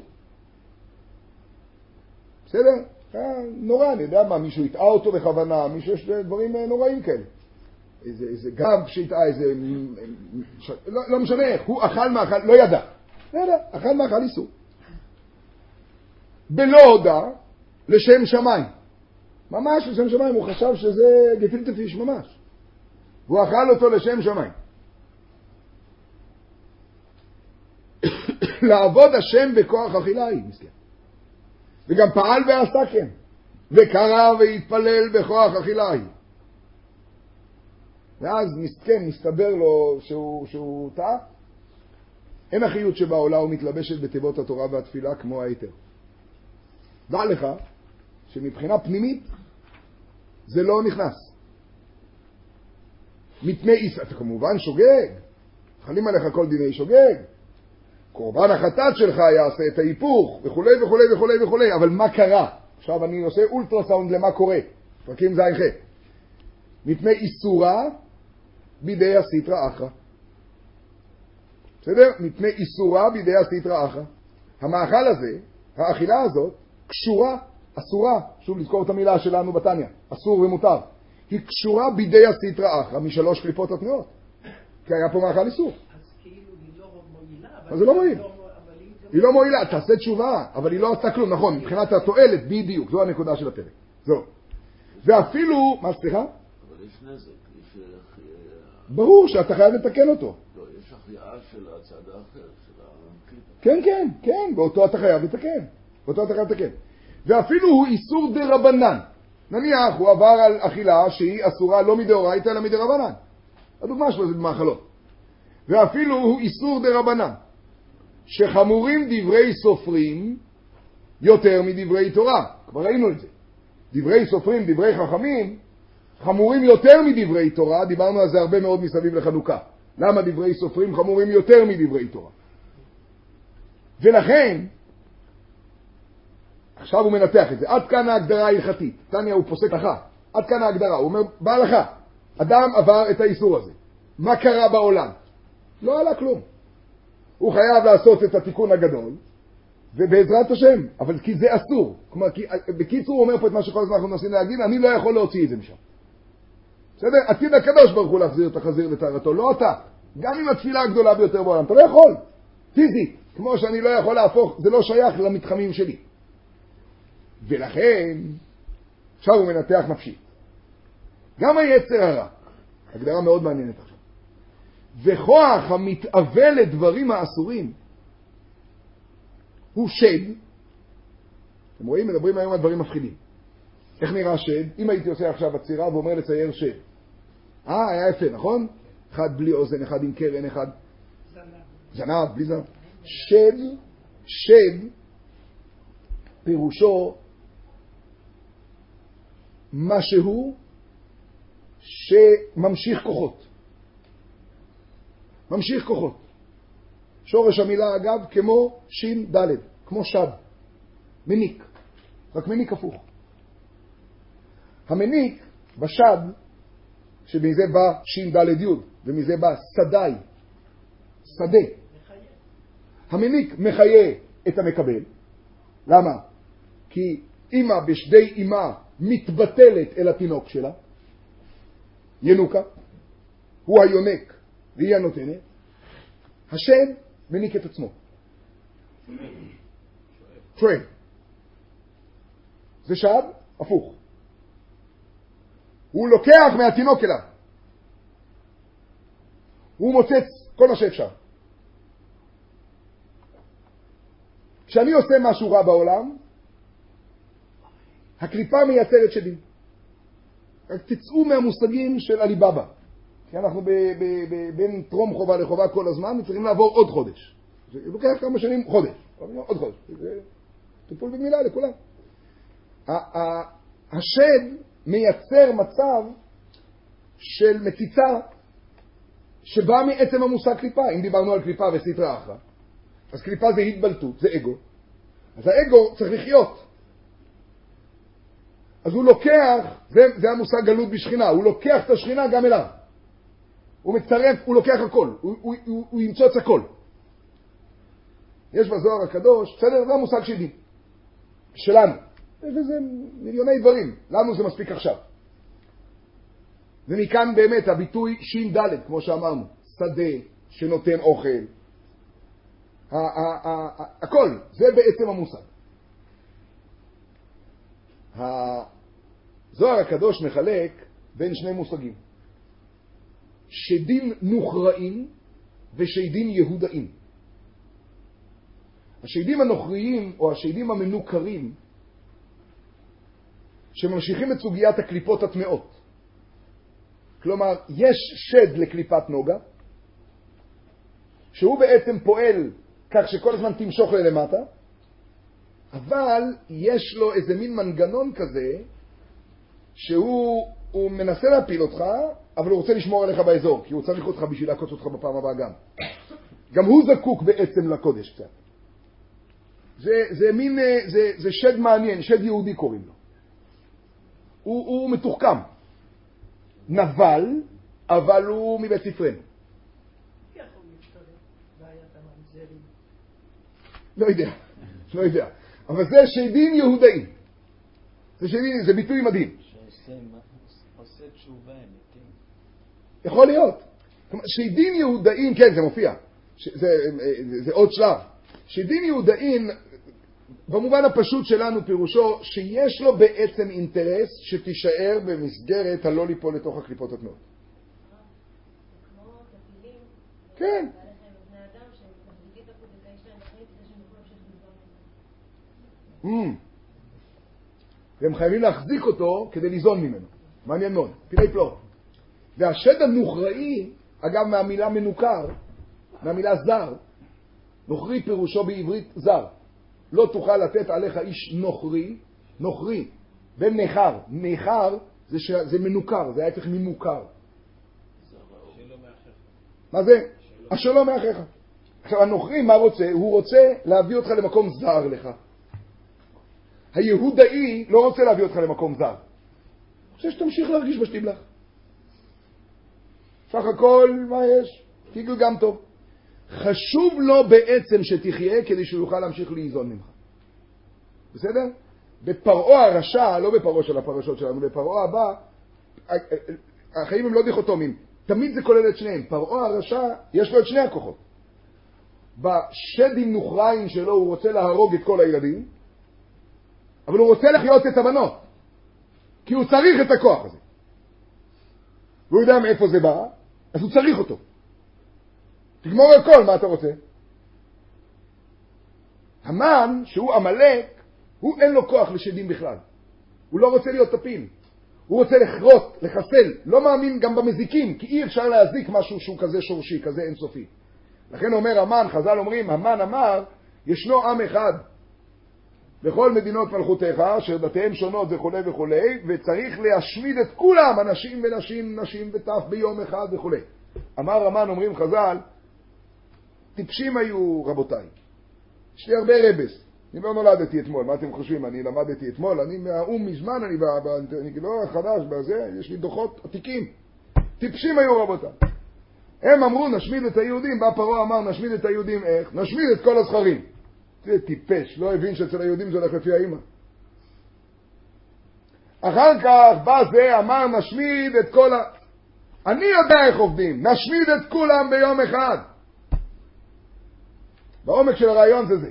בסדר? נורא, אני יודע מה, מישהו יטעה אותו בכוונה, מישהו יש דברים נוראים כאלה. איזה גב שיטעה, איזה... לא משנה איך, הוא אכל מאכל, לא ידע. לא ידע, אכל מאכל איסור. בלא הודע לשם שמיים. ממש לשם שמיים, הוא חשב שזה גפילטע פיש ממש. והוא אכל אותו לשם שמיים. לעבוד השם בכוח אכילה היא, מסכן. וגם פעל ועשה כן. וקרא והתפלל בכוח אכילה היא. ואז מסכן, מסתבר לו שהוא טעה. אין החיות שבעולה ומתלבשת בתיבות התורה והתפילה כמו היתר. דע לך שמבחינה פנימית זה לא נכנס. מפני איסור, אתה כמובן שוגג. חלים עליך כל דיני שוגג. קורבן החטאת שלך יעשה את ההיפוך וכולי וכולי וכולי וכולי. אבל מה קרה? עכשיו אני עושה אולטרסאונד למה קורה. פרקים ז' ח'. מפני איסורה בידי הסטרא אחרא. בסדר? מפני איסורה בידי הסטרא אחרא. המאכל הזה, האכילה הזאת, קשורה, אסורה, שוב לזכור את המילה שלנו בתניה, אסור ומותר, היא קשורה בידי הסטרא אחרא משלוש קליפות התנועות. כי היה פה מאכל איסור. אז כאילו היא לא מועילה. אז זה לא מועיל. היא לא מועילה, תעשה תשובה, אבל היא לא עשתה כלום, נכון, מבחינת התועלת, בדיוק, זו הנקודה של הפרק. זו. ואפילו, מה סליחה? אבל יש נזק, יש... ברור שאתה חייב לתקן אותו. לא, יש החייאה של הצד האחר, של הקליפה. כן, כן, כן, באותו אתה חייב לתקן. באותו אתה חייב לתקן. ואפילו הוא איסור דרבנן. נניח, הוא עבר על אכילה שהיא אסורה לא מדאורייתא אלא מדרבנן. הדוגמה שלו זה במאכלות. ואפילו הוא איסור דרבנן. שחמורים דברי סופרים יותר מדברי תורה. כבר ראינו את זה. דברי סופרים, דברי חכמים, חמורים יותר מדברי תורה, דיברנו על זה הרבה מאוד מסביב לחנוכה. למה דברי סופרים חמורים יותר מדברי תורה? ולכן, עכשיו הוא מנתח את זה. עד כאן ההגדרה ההלכתית. תניא הוא פוסק הלכה. עד כאן ההגדרה. הוא אומר, בהלכה, אדם עבר את האיסור הזה. מה קרה בעולם? לא עלה כלום. הוא חייב לעשות את התיקון הגדול, ובעזרת השם, אבל כי זה אסור. כלומר, בקיצור הוא אומר פה את מה שכל הזמן אנחנו מנסים להגיד, אני לא יכול להוציא את זה משם. בסדר? עתיד הקדוש ברוך הוא להחזיר את החזיר לטהרתו, לא אתה. גם עם התפילה הגדולה ביותר בעולם, אתה לא יכול. פיזית, כמו שאני לא יכול להפוך, זה לא שייך למתחמים שלי. ולכן, עכשיו הוא מנתח נפשית. גם היצר הרע, הגדרה מאוד מעניינת עכשיו. וכוח המתאווה לדברים האסורים, הוא שד. אתם רואים? מדברים היום על דברים מפחידים. איך נראה שד? אם הייתי עושה עכשיו בצירה ואומר לצייר שד. היה יפה, נכון? אחד בלי אוזן, אחד עם קרן, אחד זנב, בלי זנב. שד, פירושו משהו שממשיך כוחות. ממשיך כוחות. שורש המילה אגב כמו שין דלת, כמו שד. מניק. רק מניק הפוך. המניק בשד, שמזה בא שין דלת יוד, ומזה בא שדאי. שדה. המניק מחיה את המקבל. למה? כי אמא בשדי אמא מתבטלת אל התינוק שלה. ינוקה. הוא היונק והיא הנותנת. השד מניק את עצמו. שואל. זה שד הפוך. הוא לוקח מהתינוק אליו. הוא מוצץ כל מה שאפשר. כשאני עושה משהו רע בעולם, הקליפה מייצרת שדים. רק תצאו מהמושגים של עליבאבא. כי אנחנו בין טרום חובה לחובה כל הזמן, צריכים לעבור עוד חודש. זה לוקח כמה שנים, חודש. עוד חודש. זה טיפול במילה לכולם. השד מייצר מצב של מציצה שבא מעצם המושג קליפה. אם דיברנו על קליפה וסטרה אחלה, אז קליפה זה התבלטות, זה אגו. אז האגו צריך לחיות. אז הוא לוקח, זה המושג גלות בשכינה, הוא לוקח את השכינה גם אליו. הוא מצטרף, הוא לוקח הכל, הוא ימצוץ הכל. יש בזוהר הקדוש, בסדר, זה המושג שלי, שלנו. יש לזה מיליוני דברים, לנו זה מספיק עכשיו. ומכאן באמת הביטוי שין דלת, כמו שאמרנו, שדה שנותן אוכל. הכל, זה בעצם המושג. הזוהר הקדוש מחלק בין שני מושגים. שדים נוכרעים ושדים יהודאים. השדים הנוכריים או השדים המנוכרים שממשיכים את סוגיית הקליפות הטמאות. כלומר, יש שד לקליפת נוגה שהוא בעצם פועל כך שכל הזמן תמשוך ללמטה, אבל יש לו איזה מין מנגנון כזה שהוא מנסה להפיל אותך, אבל הוא רוצה לשמור עליך באזור, כי הוא צריך אותך בשביל לעקוץ אותך בפעם הבאה גם. גם הוא זקוק בעצם לקודש קצת. זה שד מעניין, שד יהודי קוראים לו. הוא מתוחכם. נבל, אבל הוא מבית ספרנו. איך הוא מתפרק בעיית הממזרים? לא יודע. אבל זה שדים יהודאים. זה ביטוי מדהים. שעושה תשובה אמיתית. יכול להיות. שדים יהודאים, כן, זה מופיע. זה עוד שלב. שדים יהודאים, במובן הפשוט שלנו פירושו, שיש לו בעצם אינטרס שתישאר במסגרת הלא ליפול לתוך הקליפות הטמאות. כמו טפילים. כן. בני אדם שמחזיקים את הפונדקאי שלהם בחיים כדי שהם יוכלו להמשיך לזון ממנו. והם חייבים להחזיק אותו כדי ליזון ממנו. מעניין מאוד. פילי פלור. והשד הנוכראי, אגב מהמילה מנוכר, מהמילה זר, נוכרי פירושו בעברית זר. לא תוכל לתת עליך איש נוכרי, בין נחר. נחר זה מנוכר, זה היה צריך ממוכר. מה זה? אשר לא מאחיך. עכשיו הנוכרי מה רוצה? הוא רוצה להביא אותך למקום זר לך. היהודאי לא רוצה להביא אותך למקום זר. הוא רוצה שתמשיך להרגיש בשטיבלך. סך הכל, מה יש? תיגל גם טוב. חשוב לו בעצם שתחיה כדי שהוא יוכל להמשיך להיזון ממך. בסדר? בפרעה הרשע, לא בפרעה של הפרשות שלנו, בפרעה הבא, החיים הם לא דיכוטומיים. תמיד זה כולל את שניהם. פרעה הרשע, יש לו את שני הכוחות. בשדים נוכריים שלו הוא רוצה להרוג את כל הילדים, אבל הוא רוצה לחיות את הבנות. כי הוא צריך את הכוח הזה. והוא יודע מאיפה זה בא, אז הוא צריך אותו. תגמור הכל, מה אתה רוצה? המן, שהוא עמלק, הוא אין לו כוח לשדים בכלל. הוא לא רוצה להיות טפיל. הוא רוצה לחרות, לחסל. לא מאמין גם במזיקים, כי אי אפשר להזיק משהו שהוא כזה שורשי, כזה אינסופי. לכן אומר המן, חז"ל אומרים, המן אמר, ישנו עם אחד בכל מדינות מלכותיך, אשר דתיהם שונות וכו' וכו', וצריך להשמיד את כולם, אנשים ונשים, נשים וטף ביום אחד וכו'. אמר המן, אומרים חז"ל, טיפשים היו רבותיי. יש לי הרבה רבס. אני לא נולדתי אתמול, מה אתם חושבים? אני למדתי אתמול, אני מהאום מזמן, אני לא חדש בזה, יש לי דוחות עתיקים. טיפשים היו רבותיי. הם אמרו, נשמיד את היהודים, בא פרעה אמר, נשמיד את היהודים איך? נשמיד את כל הזכרים. זה טיפש, לא הבין שאצל היהודים זה הולך לפי האמא. אחר כך בא זה, אמר, נשמיד את כל אני יודע איך עובדים, נשמיד את כולם ביום אחד. בעומק של הרעיון זה זה.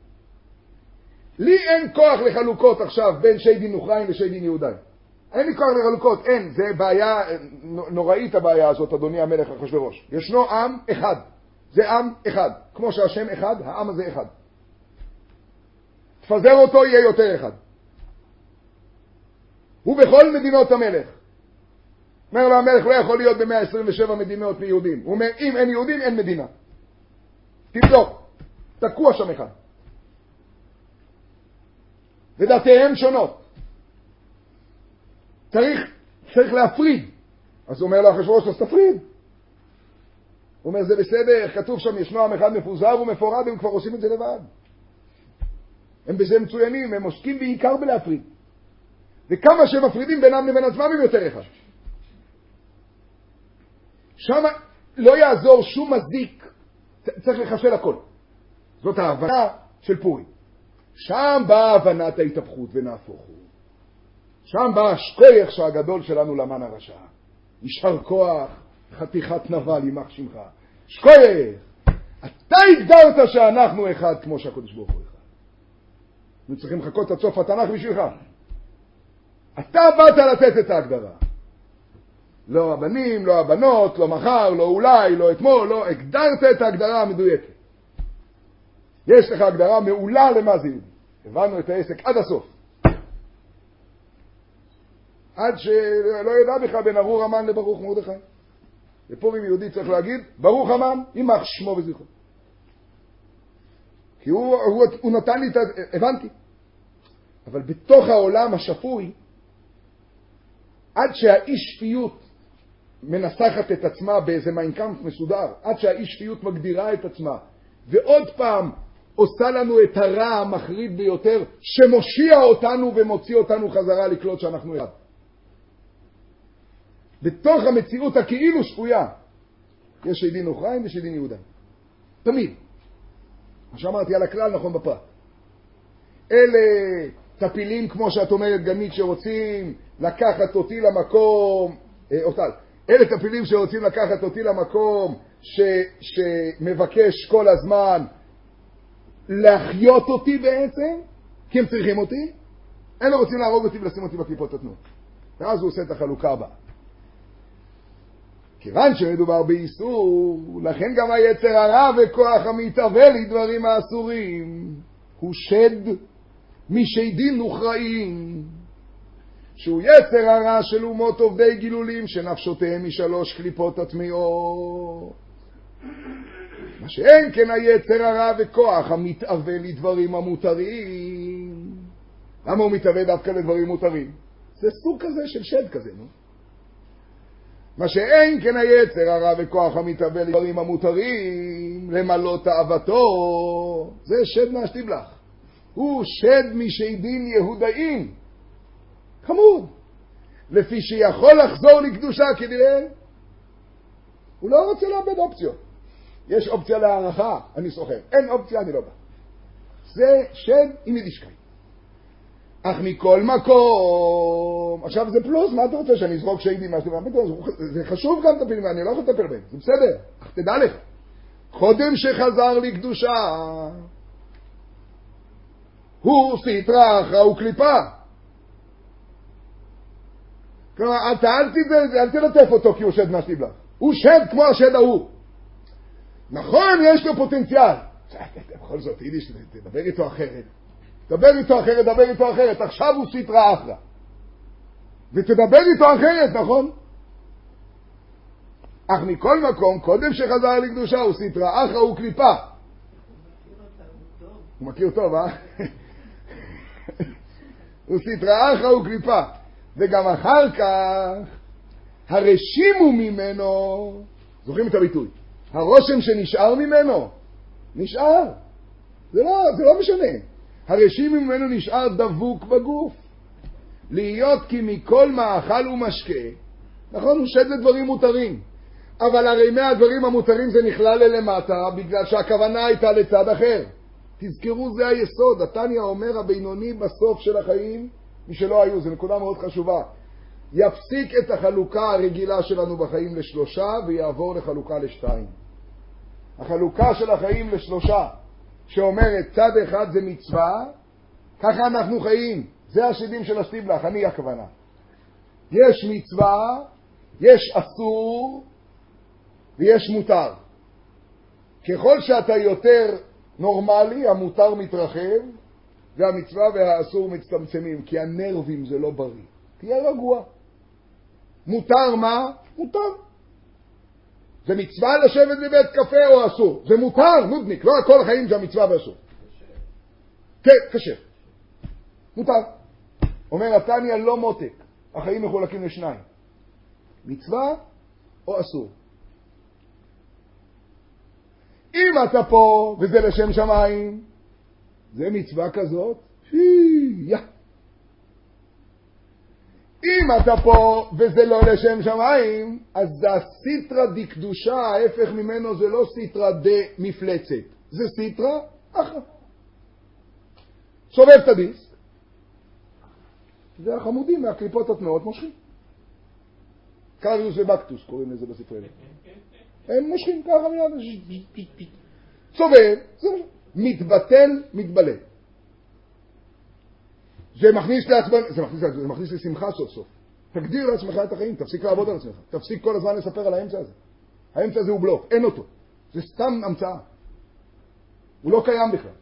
לי אין כוח לחלוקות עכשיו בין שיידין נוכריים ושיידין יהודיים. אין לי כוח לחלוקות, אין. זה בעיה נוראית הבעיה הזאת, אדוני המלך אחשוורוש. ישנו עם אחד. זה עם אחד. כמו שהשם אחד, העם הזה אחד. תפזר אותו, יהיה יותר אחד. הוא בכל מדינות המלך. אומר לו המלך, לא יכול להיות ב-127 מדינות מיהודים. הוא אומר, אם אין יהודים, אין מדינה. תבדוק. תקוע שם אחד. ודתיהם שונות. צריך להפריד. אז הוא אומר לו אחשוורוש, אז תפריד. הוא אומר, זה בסדר, כתוב שם, ישנו עם אחד מפוזר ומפורד, הם כבר עושים את זה לבד. הם בזה מצוינים, הם עוסקים בעיקר בלהפריד. וכמה שהם מפרידים בינם לבין עצמם הם יותר אחד. שם לא יעזור שום מזיק, צריך לחשל הכל. זאת ההבנה של פורים. שם באה הבנת ההתהפכות ונהפוך הוא. שם בא השכוח שהגדול שלנו למן הרשע. ישר כוח, חתיכת נבל ימח שמך. שכוח! אתה הגדרת שאנחנו אחד כמו שהקדוש ברוך הוא אחד. אנחנו צריכים לחכות עד סוף התנ"ך בשבילך. אתה באת לתת את ההגדרה. לא הבנים, לא הבנות, לא מחר, לא אולי, לא אתמול, לא הגדרת את ההגדרה המדויקת. יש לך הגדרה מעולה למה זה יהודי. הבנו את העסק עד הסוף. עד שלא ידע בכלל בין ארור המן לברוך מרדכי. בפורים יהודי צריך להגיד, ברוך המן, יימח שמו וזכרו. כי הוא נתן לי את הבנתי. אבל בתוך העולם השפוי, עד שהאיש שפיות מנסחת את עצמה באיזה מיינקאמפ מסודר, עד שהאיש שפיות מגדירה את עצמה, ועוד פעם עושה לנו את הרע המחריד ביותר, שמושיע אותנו ומוציא אותנו חזרה לקלוט שאנחנו אחד. בתוך המציאות הכאילו שפויה, יש שיידין נוכריים ושיידין יהודיים. תמיד. מה שאמרתי על הכלל נכון בפרט. אלה טפילים, כמו שאת אומרת, גנית, שרוצים לקחת אותי למקום, אלה טפילים שרוצים לקחת אותי למקום שמבקש כל הזמן להחיות אותי בעצם, כי הם צריכים אותי. אלה רוצים להרוג אותי ולשים אותי בקליפות התנות. ואז הוא עושה את החלוקה הבאה. כיוון שמדובר באיסור, לכן גם היצר הרע וכוח המתאבל לדברים האסורים הוא שד משיידין נוכרעים, שהוא יצר הרע של אומות עובדי גילולים שנפשותיהם משלוש קליפות הטמעות. מה שאין כן היצר הרע וכוח המתאבל לדברים המותרים. למה הוא מתאבל דווקא לדברים מותרים? זה סוג כזה של שד כזה, נו. מה שאין כן היצר הרע וכוח המתאבל לדברים המותרים, למלא תאוותו, זה שד מהשטיבלח. הוא שד משדים יהודאים. חמוד. לפי שיכול לחזור לקדושה כנראה, הוא לא רוצה לאבד אופציות. יש אופציה להערכה, אני סוחר. אין אופציה, אני לא בא. זה שד עם יידישקייט. אך מכל מקום, עכשיו זה פלוס, מה אתה רוצה שאני אזרוק שדים? זה חשוב גם לטפל, ואני לא יכול לטפל בהם, זה בסדר, אך תדע לך, קודם שחזר לקדושה, הוא סטרא אחרא וקליפה. כלומר, אל תלטף אותו כי הוא שד מהשטיבלח. הוא שד כמו השד ההוא. נכון, יש לו פוטנציאל. בכל זאת, יידיש, תדבר איתו אחרת. דבר איתו אחרת. עכשיו הוא סטרא אחרא. ותדבר איתו אחרת, נכון? אך מכל מקום, קודם שחזר לקדושה, הוא סטרא אחרא וקליפה. הוא מכיר טוב, אה? הוא סטרא אחרא וקליפה. וגם אחר כך, הרשימו ממנו, זוכרים את הביטוי, הרושם שנשאר ממנו, נשאר. זה לא משנה. הרשימו ממנו נשאר דבוק בגוף. להיות כי מכל מאכל ומשקה, נכון, הוא שד לדברים מותרים. אבל הרי מהדברים המותרים זה נכלל ללמטה, בגלל שהכוונה הייתה לצד אחר. תזכרו, זה היסוד. התניא אומר הבינוני בסוף של החיים, מי שלא היו, זו נקודה מאוד חשובה. יפסיק את החלוקה הרגילה שלנו בחיים לשלושה ויעבור לחלוקה לשתיים. החלוקה של החיים לשלושה, שאומרת צד אחד זה מצווה, ככה אנחנו חיים. זה השדים של השטיבלח, אני הכוונה. יש מצווה, יש אסור ויש מותר. ככל שאתה יותר נורמלי, המותר מתרחב, והמצווה והאסור מצטמצמים, כי הנרבים זה לא בריא. תהיה רגוע. מותר מה? מותר. זה מצווה לשבת בבית קפה או אסור? זה מותר, נודניק. לא כל החיים זה המצווה ואסור. כן, קשה. מותר. אומר התניא לא מותק. החיים מחולקים לשניים. מצווה או אסור. אם אתה פה וזה לשם שמיים, זה מצווה כזאת, אם אתה פה וזה לא לשם שמיים, אז זה סיטרא דקדושה, ההפך ממנו זה לא סיטרא דמפלצת, זה סיטרא אחרא. סובב את הדיסק, זה החמודים מהקליפות התנועות מושכים. קריוס ובקטוס קוראים לזה בספרי. הם מושכים ככה מיד, סובב, זה מתבטל, מתבלל. זה מכניס לשמחה סוף סוף. תגדיר לעצמך את החיים, תפסיק לעבוד על עצמך. תפסיק כל הזמן לספר על האמצע הזה. האמצע הזה הוא בלוף, אין אותו. זה סתם המצאה. הוא לא קיים בכלל.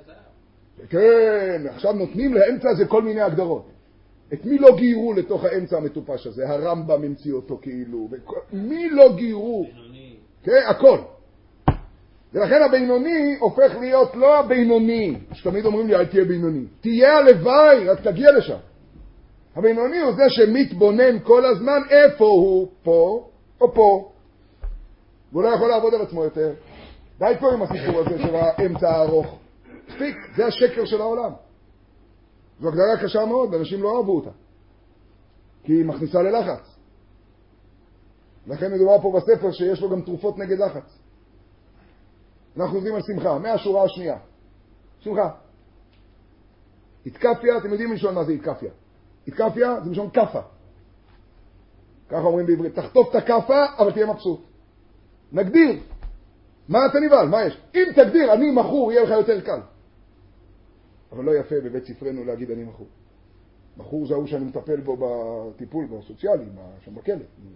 כן, עכשיו נותנים לאמצע הזה כל מיני הגדרות. את מי לא גיירו לתוך האמצע המטופש הזה? הרמב"ם המציא אותו כאילו. מי לא גיירו? כן, הכל. ולכן הבינוני הופך להיות לא הבינוני, שתמיד אומרים לי אל תהיה בינוני, תהיה הלוואי, רק תגיע לשם. הבינוני הוא זה שמתבונן כל הזמן איפה הוא, פה או פה, והוא לא יכול לעבוד על עצמו יותר. די פה עם הסיפור הזה של האמצע הארוך. ספיק, זה השקר של העולם. זו הגדרה קשה מאוד, אנשים לא אהבו אותה, כי היא מכניסה ללחץ. לכן מדובר פה בספר שיש לו גם תרופות נגד לחץ. אנחנו עובדים על שמחה, מהשורה השנייה. שמחה. התקפיה, אתם יודעים לשאול מה זה התקפיה. התקפיה זה משון קפה. ככה אומרים בעברית. תחטוף את הקפה, אבל תהיה מבסוט. נגדיר. מה אתה נבהל? מה יש? אם תגדיר, אני מכור, יהיה לך יותר קל. אבל לא יפה בבית ספרנו להגיד אני מכור. מכור זה הוא שאני מטפל בו בטיפול, בסוציאלי, שם בכלא.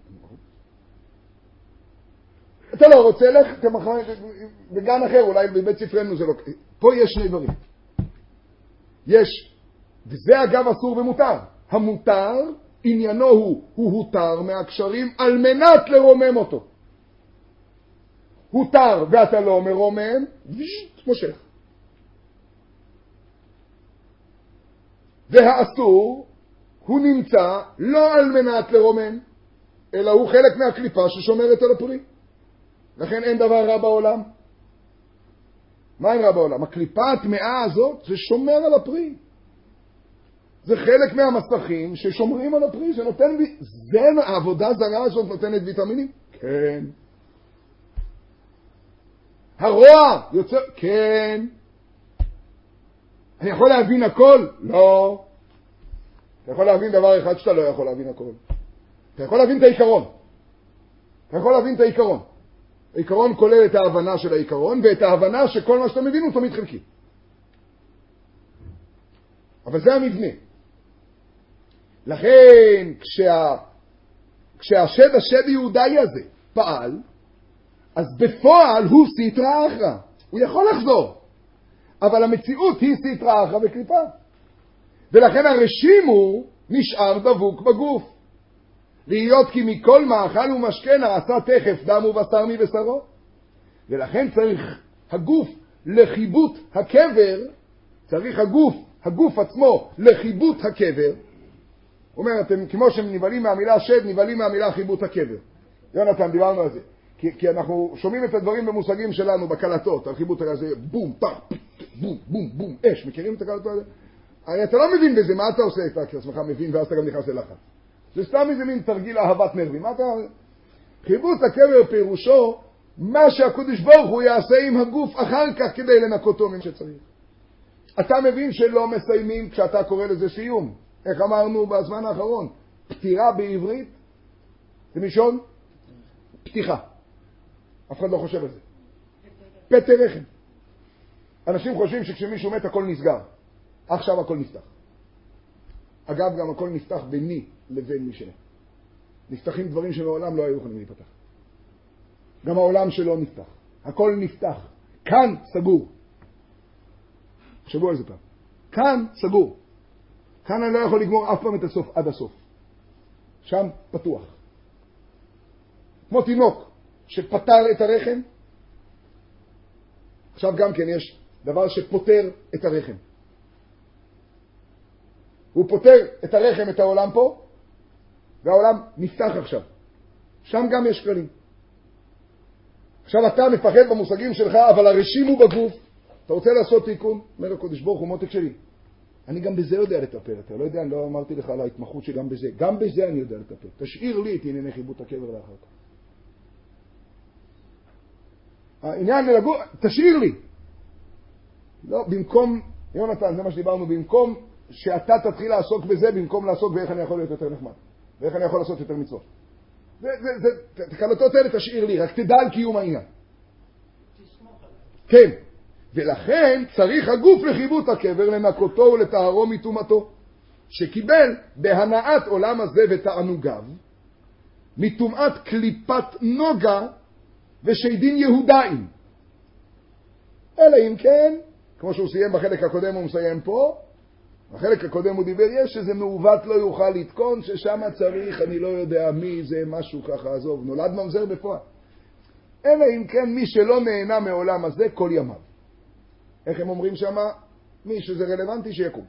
אתה לא רוצה, לך, בגן אחר, אולי בבית ספרנו זה לא... פה יש שני דברים. יש, וזה אגב אסור ומותר. המותר, עניינו הוא הותר מהקשרים על מנת לרומם אותו. הותר ואתה לא מרומם, מושך. והאסור, הוא נמצא לא על מנת לרומם, אלא הוא חלק מהקליפה ששומרת על הפרי. לכן אין דבר רע בעולם. מה אין רע בעולם? הקליפה הטמאה הזאת זה שומר על הפרי. זה חלק מהמסכים ששומרים על הפרי, שנותן, העבודה זרה הזאת נותנת ויטמינים? כן. הרוע יוצר, כן. אני יכול להבין הכל? לא. אתה יכול להבין דבר אחד שאתה לא יכול להבין הכל. אתה יכול להבין את העיקרון. אתה יכול להבין את העיקרון. העיקרון כולל את ההבנה של העיקרון, ואת ההבנה שכל מה שאתה מבין הוא תמיד חלקי. אבל זה המבנה. לכן, כשהשד יהודאי הזה פעל, אז בפועל הוא סטרא אחרא. הוא יכול לחזור. אבל המציאות היא סטרא אחרא וקליפה. ולכן הרשימו נשאר דבוק בגוף. להיות כי מכל מאכל ומשקה נעשה תכף דם ובשר מבשרו. ולכן צריך הגוף לחיבוט הקבר, צריך הגוף עצמו לחיבוט הקבר. הוא אומר, אתם כמו שנבלים מהמילה שד, נבלים מהמילה חיבוט הקבר. יונתן, דיברנו על זה. כי אנחנו שומעים את הדברים במושגים שלנו, בקלטות, על חיבוט הזה, בום, פח, בום, בום, בום, אש. מכירים את הקלטות הזה? הרי אתה לא מבין בזה, מה אתה עושה? אתה כעצמך מבין, ואז אתה גם נכנס ללחץ. זה סתם איזה מין תרגיל אהבת נרבים. מה אתה... חיבוט הקבר פירושו, מה שהקדוש ברוך הוא יעשה עם הגוף אחר כך כדי לנקותו ממה שצריך. אתה מבין שלא מסיימים כשאתה קורא לזה סיום. איך אמרנו בזמן האחרון? פתירה בעברית זה מלשון פתיחה. אף אחד לא חושב על זה. פטר רחם. אנשים חושבים שכשמישהו מת הכל נסגר. עכשיו הכל נפתח. אגב, גם הכל נפתח ביני לבין מי שמת. נפתחים דברים שמעולם לא היו יכולים להיפתח. גם העולם שלו נפתח. הכל נפתח. כאן סגור. תחשבו על זה פעם. כאן סגור. כאן אני לא יכול לגמור אף פעם את הסוף עד הסוף. שם פתוח. כמו תינוק שפתר את הרחם. עכשיו גם כן יש דבר שפותר את הרחם. הוא פותר את הרחם, את העולם פה, והעולם נפתח עכשיו. שם גם יש כללים. עכשיו אתה מפחד במושגים שלך, אבל הרשים הוא בגוף. אתה רוצה לעשות תיקון? אומר הקדוש ברוך הוא, מותק שלי. אני גם בזה יודע לטפל. אתה לא יודע, אני לא אמרתי לך על ההתמחות שגם בזה. גם בזה אני יודע לטפל. תשאיר לי את ענייני חיבוט הקבר לאחר כך. העניין לגור, תשאיר לי. לא, במקום, יונתן, זה מה שדיברנו, במקום שאתה תתחיל לעסוק בזה, במקום לעסוק באיך אני יכול להיות יותר נחמד. ואיך אני יכול לעשות יותר מצוות. תקלטות האלה תשאיר לי, רק תדע על קיום העניין. כן. ולכן צריך הגוף לחיבוט הקבר לנקותו ולטהרו מטומאתו, שקיבל בהנאת עולם הזה ותענוגיו, מטומאת קליפת נוגה ושיידין יהודאים. אלא אם כן, כמו שהוא סיים בחלק הקודם הוא מסיים פה, בחלק הקודם הוא דיבר, יש איזה מעוות לא יוכל לתקון, ששם צריך, אני לא יודע מי זה, משהו ככה, עזוב, נולד ממזר בפועל. אלא אם כן, מי שלא נהנה מעולם הזה, כל ימיו. איך הם אומרים שם? מי שזה רלוונטי, שיקום.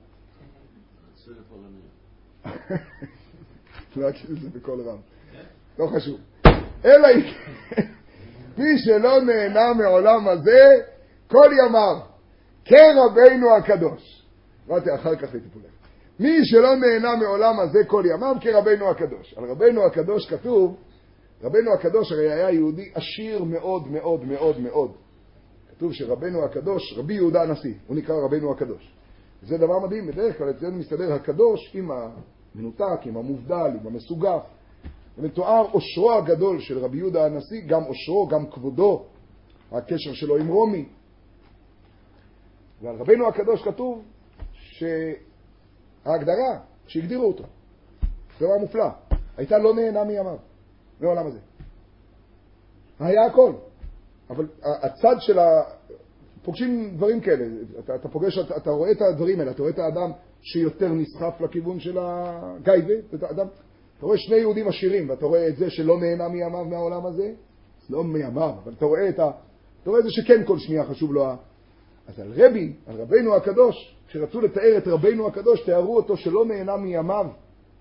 לא אגיד את זה בכל רם. לא חשוב. אלא אם כן, מי שלא נהנה מעולם הזה, כל ימיו, כרבנו הקדוש. ראיתי אחר כך לטיפולך. מי שלא נהנה מעולם הזה כל ימיו, כרבנו הקדוש. על רבנו הקדוש כתוב, רבנו הקדוש הרי היה יהודי עשיר מאוד מאוד מאוד מאוד. כתוב שרבנו הקדוש, רבי יהודה הנשיא, הוא נקרא רבנו הקדוש. זה דבר מדהים, בדרך כלל אצלנו מסתדר הקדוש עם המנותק, עם המובדל, עם המסוגף. ומתואר אושרו הגדול של רבי יהודה הנשיא, גם אושרו, גם כבודו, הקשר שלו עם רומי. ועל רבנו הקדוש כתוב שההגדרה שהגדירו אותו, זה דבר מופלא, הייתה לא נהנה מימיו, מעולם הזה. היה הכל. אבל הצד של פוגשים דברים כאלה, אתה פוגש, אתה רואה את הדברים האלה, אתה רואה את האדם שיותר נסחף לכיוון של הגייבה, אתה רואה שני יהודים עשירים, ואתה רואה את זה שלא נהנה מימיו מהעולם הזה, לא מימיו, אבל אתה רואה את זה שכן כל שנייה חשוב לו. אז על רבנו הקדוש, כשרצו לתאר את רבנו הקדוש, תיארו אותו שלא נהנה מימיו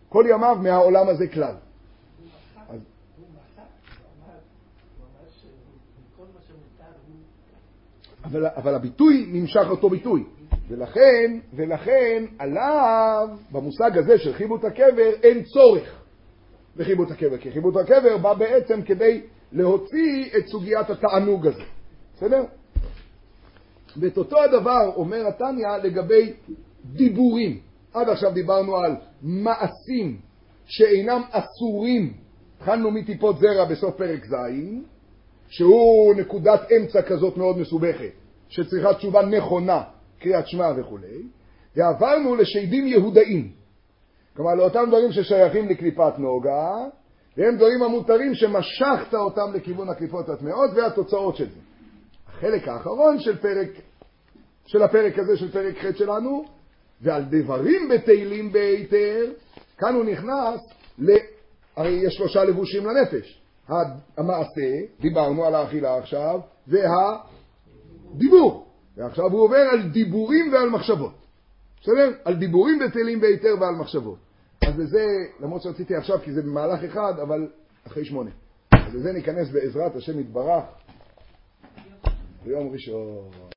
כל ימיו מהעולם הזה כלל. הוא מחק, הוא אמר שכל מה שמותר הוא... אבל הביטוי נמשך אותו ביטוי, ולכן עליו, במושג הזה של חיבוט הקבר, אין צורך בחיבוט הקבר, כי חיבוט הקבר בא בעצם כדי להוציא את סוגיית התענוג הזה. בסדר? ואת אותו הדבר אומר התניא לגבי דיבורים. עד עכשיו דיברנו על מעשים שאינם אסורים, התחלנו מטיפות זרע בסוף פרק ז', שהוא נקודת אמצע כזאת מאוד מסובכת, שצריכה תשובה נכונה, קריאת שמע וכו', ועברנו לשדים יהודאים, כלומר לאותם דברים ששייכים לקליפת נוגה, והם דברים המותרים שמשכת אותם לכיוון הקליפות הטמאות והתוצאות של זה. החלק האחרון של הפרק הזה, של פרק ח' שלנו, ועל דברים בטלים בהיתר, כאן הוא נכנס, הרי יש 3 לבושים לנפש. המעשה, דיברנו על האכילה עכשיו, והדיבור. ועכשיו הוא עובר על דיבורים ועל מחשבות. בסדר? על דיבורים בטלים בהיתר ועל מחשבות. אז לזה, למרות שרציתי עכשיו, כי זה במהלך אחד, אבל אחרי 8. אז לזה ניכנס בעזרת השם יתברך ביום ראשון.